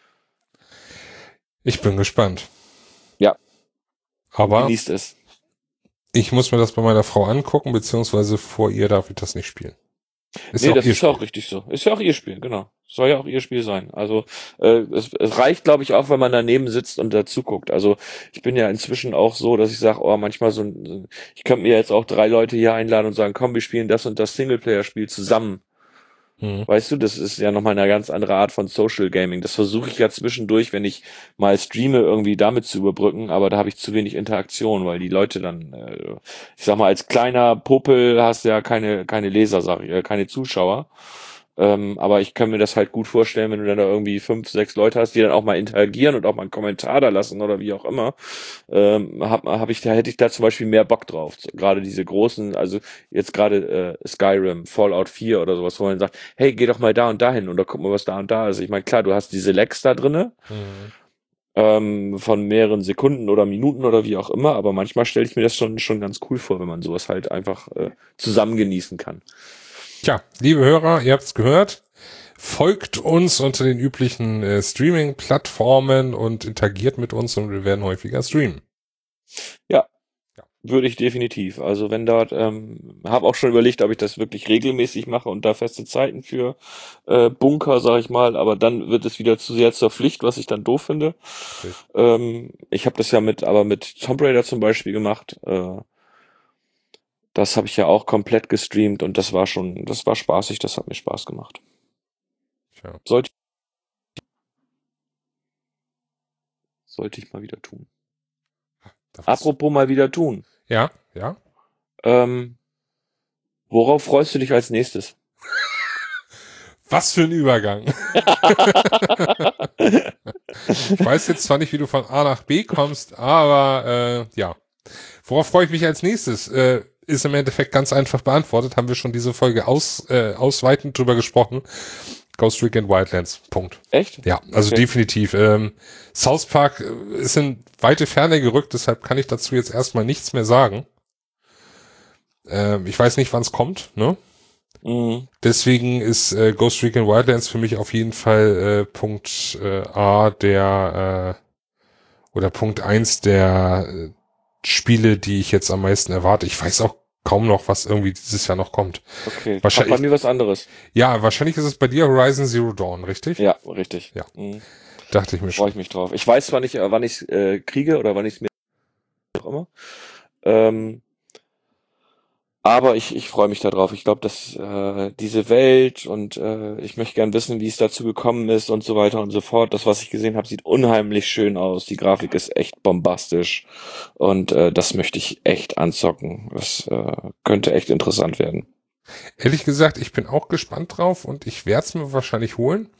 Ich bin gespannt. Ja. Aber Genießt es. ich muss mir das bei meiner Frau angucken, beziehungsweise vor ihr darf ich das nicht spielen. Ist Nee, ja auch das ihr ist Spiel. auch richtig so. Ist ja auch ihr Spiel, genau. Soll ja auch ihr Spiel sein. Also äh, es, es reicht, glaube ich, auch, wenn man daneben sitzt und dazu guckt. Also ich bin ja inzwischen auch so, dass ich sage, oh, manchmal so, ein- so ein- ich könnte mir jetzt auch drei Leute hier einladen und sagen, komm, wir spielen das und das Singleplayer-Spiel zusammen. Mhm. Weißt du, das ist ja nochmal eine ganz andere Art von Social Gaming. Das versuche ich ja zwischendurch, wenn ich mal streame, irgendwie damit zu überbrücken, aber da habe ich zu wenig Interaktion, weil die Leute dann, äh, ich sag mal, als kleiner Popel hast du ja keine, keine Leser, sag ich, äh, keine Zuschauer. Ähm, aber ich kann mir das halt gut vorstellen, wenn du dann da irgendwie fünf, sechs Leute hast, die dann auch mal interagieren und auch mal einen Kommentar da lassen oder wie auch immer, ähm, hab, hab ich, da hätte ich da zum Beispiel mehr Bock drauf. Gerade diese großen, also jetzt gerade äh, Skyrim, Fallout vier oder sowas, wo man sagt, hey, geh doch mal da und dahin und da guck mal, was da und da ist. Ich meine, klar, du hast diese Lags da drinne, Mhm. ähm, von mehreren Sekunden oder Minuten oder wie auch immer, aber manchmal stelle ich mir das schon, schon ganz cool vor, wenn man sowas halt einfach äh, zusammen genießen kann. Tja, liebe Hörer, ihr habt's gehört. Folgt uns unter den üblichen äh, Streaming-Plattformen und interagiert mit uns und wir werden häufiger streamen. Ja, Ja. würde ich definitiv. Also wenn dort, ähm, habe auch schon überlegt, ob ich das wirklich regelmäßig mache und da feste Zeiten für äh, Bunker, sag ich mal, aber dann wird es wieder zu sehr zur Pflicht, was ich dann doof finde. Okay. Ähm, ich habe das ja mit, aber mit Tomb Raider zum Beispiel gemacht. Äh, das habe ich ja auch komplett gestreamt und das war schon, das war spaßig, das hat mir Spaß gemacht. Tja. Sollte, sollte ich mal wieder tun. Darf's- Apropos mal wieder tun. Ja, ja. Ähm, worauf freust du dich als nächstes? Was für ein Übergang. Ich weiß jetzt zwar nicht, wie du von A nach B kommst, aber äh, ja. Worauf freue ich mich als nächstes? Äh, ist im Endeffekt ganz einfach beantwortet. Haben wir schon diese Folge aus, äh, ausweitend drüber gesprochen. Ghost Recon Wildlands. Punkt. Echt? Ja, also Okay. definitiv. Ähm, South Park äh, ist in weite Ferne gerückt, deshalb kann ich dazu jetzt erstmal nichts mehr sagen. Ähm, ich weiß nicht, wann es kommt, ne? Mhm. Deswegen ist äh, Ghost Recon Wildlands für mich auf jeden Fall äh, Punkt äh, A der äh, oder Punkt eins der äh, Spiele, die ich jetzt am meisten erwarte. Ich weiß auch kaum noch, was irgendwie dieses Jahr noch kommt. Okay. Wahrscheinlich- Hat bei mir was anderes. Ja, wahrscheinlich ist es bei dir Horizon Zero Dawn, richtig? Ja, richtig. Ja. Mhm. Dachte ich mir Freue schon. ich mich drauf. Ich weiß zwar nicht, äh, wann ich es äh, kriege oder wann ich es mir auch immer. Ähm, aber ich, ich freue mich da drauf. Ich glaube, dass äh, diese Welt und äh, ich möchte gern wissen, wie es dazu gekommen ist und so weiter und so fort. Das, was ich gesehen habe, sieht unheimlich schön aus. Die Grafik ist echt bombastisch und äh, das möchte ich echt anzocken. Das äh, könnte echt interessant werden. Ehrlich gesagt, ich bin auch gespannt drauf und ich werde es mir wahrscheinlich holen.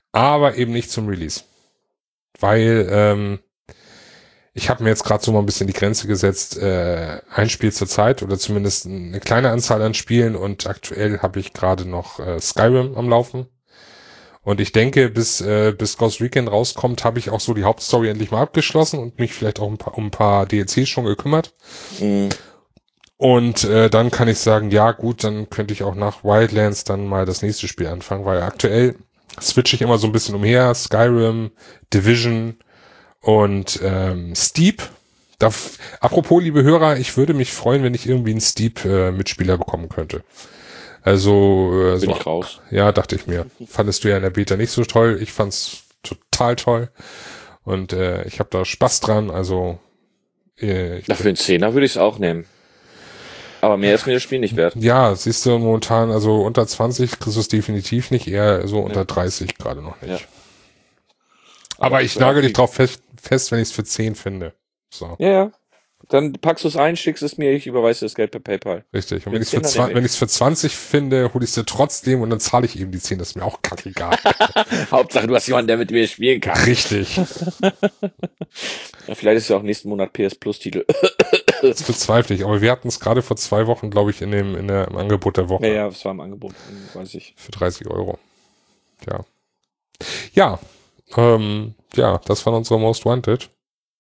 aber eben nicht zum Release. Weil ähm, ich habe mir jetzt gerade so mal ein bisschen die Grenze gesetzt, äh, ein Spiel zur Zeit oder zumindest eine kleine Anzahl an Spielen und aktuell habe ich gerade noch äh, Skyrim am Laufen. Und ich denke, bis äh, bis Ghost Recon rauskommt, habe ich auch so die Hauptstory endlich mal abgeschlossen und mich vielleicht auch ein paar, um ein paar D L Cs schon gekümmert. Mhm. Und äh, dann kann ich sagen, ja gut, dann könnte ich auch nach Wildlands dann mal das nächste Spiel anfangen, weil aktuell switche ich immer so ein bisschen umher. Skyrim, Division und ähm, Steep. Da, apropos, liebe Hörer, ich würde mich freuen, wenn ich irgendwie einen Steep-Mitspieler äh, bekommen könnte. Also, äh, Bin so, ich raus. Ja, dachte ich mir. Fandest du ja in der Beta nicht so toll. Ich fand's total toll. Und äh, ich habe da Spaß dran. Also, äh, Na, für den Zehner würde ich es auch nehmen. Aber mehr ist mir das Spiel nicht wert. Ja, siehst du momentan, also unter zwanzig kriegst du es definitiv nicht, eher so unter ja. dreißig gerade noch nicht. Ja. Aber, Aber ich nagel dich drauf fest, fest wenn ich es für zehn finde. So. Ja, ja. Dann packst du es ein, schickst es mir, ich überweise das Geld per PayPal. Richtig. Und wenn ich es für, wenn ich es für zwanzig finde, hole ich es dir trotzdem und dann zahle ich eben die zehn. Das ist mir auch kackegal. Hauptsache, du hast jemanden, der mit mir spielen kann. Richtig. Ja, vielleicht ist ja auch nächsten Monat P S Plus Titel. Das bezweifle ich. Aber wir hatten es gerade vor zwei Wochen, glaube ich, in dem, in der, im Angebot der Woche. Ja, ja, es war im Angebot, weiß ich. Für dreißig Euro. Ja. Ja. Ähm, ja, das waren unsere Most Wanted.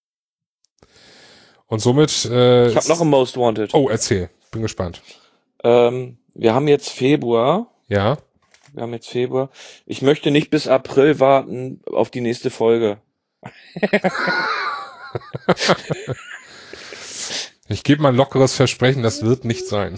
Und somit äh, ich habe noch ein Most Wanted. Oh, erzähl. Bin gespannt. Ähm, wir haben jetzt Februar. Ja. Wir haben jetzt Februar. Ich möchte nicht bis April warten auf die nächste Folge. Ich gebe mal ein lockeres Versprechen, das wird nicht sein.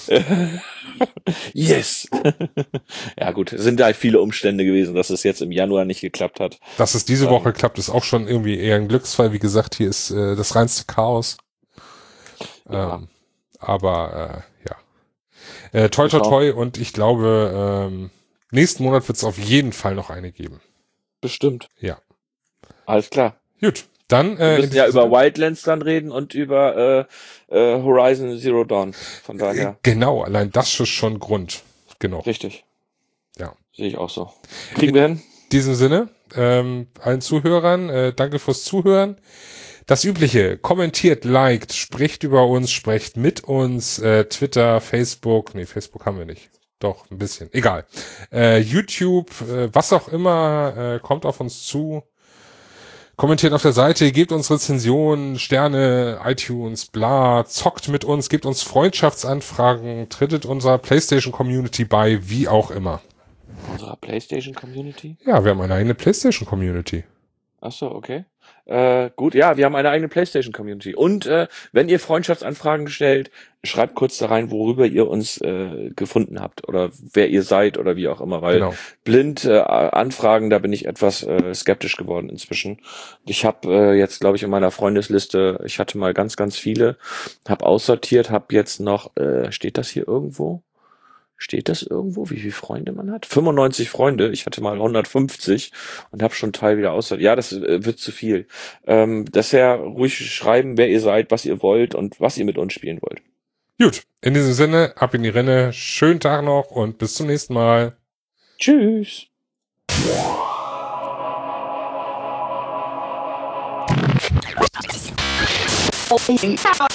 Yes! Ja gut, es sind halt viele Umstände gewesen, dass es jetzt im Januar nicht geklappt hat. Dass es diese Woche ähm, klappt, ist auch schon irgendwie eher ein Glücksfall. Wie gesagt, hier ist äh, das reinste Chaos. Ja. Ähm, aber äh, ja. Äh, toi toi toi und ich glaube, ähm, nächsten Monat wird es auf jeden Fall noch eine geben. Bestimmt. Ja. Alles klar. Gut. Dann, äh, wir müssen ja über Wildlands dann reden und über äh, äh, Horizon Zero Dawn. Von daher. Genau, allein das ist schon Grund. Genau. Richtig. Ja. Sehe ich auch so. Kriegen wir hin. In diesem Sinne, ähm, allen Zuhörern, äh, danke fürs Zuhören. Das Übliche, kommentiert, liked, spricht über uns, sprecht mit uns, äh, Twitter, Facebook, nee, Facebook haben wir nicht. Doch, ein bisschen. Egal. Äh, YouTube, äh, was auch immer, äh, kommt auf uns zu. Kommentiert auf der Seite, gebt uns Rezensionen, Sterne, iTunes, bla, zockt mit uns, gebt uns Freundschaftsanfragen, trittet unserer PlayStation-Community bei, wie auch immer. Unserer PlayStation-Community? Ja, wir haben eine eigene PlayStation-Community. Ach so, okay. Äh, gut, ja, wir haben eine eigene PlayStation-Community. Und äh, wenn ihr Freundschaftsanfragen stellt, schreibt kurz da rein, worüber ihr uns äh, gefunden habt oder wer ihr seid oder wie auch immer, weil Genau. blind äh, Anfragen, da bin ich etwas äh, skeptisch geworden inzwischen. Ich habe äh, jetzt, glaube ich, in meiner Freundesliste, ich hatte mal ganz, ganz viele, habe aussortiert, habe jetzt noch, äh, steht das hier irgendwo? Steht das irgendwo, wie viele Freunde man hat? fünfundneunzig Freunde. Ich hatte mal hundertfünfzig und habe schon einen Teil wieder aussortiert. Ja, das äh, wird zu viel. Ähm, deshalb ruhig schreiben, wer ihr seid, was ihr wollt und was ihr mit uns spielen wollt. Gut, in diesem Sinne, ab in die Renne. Schönen Tag noch und bis zum nächsten Mal. Tschüss. Oh,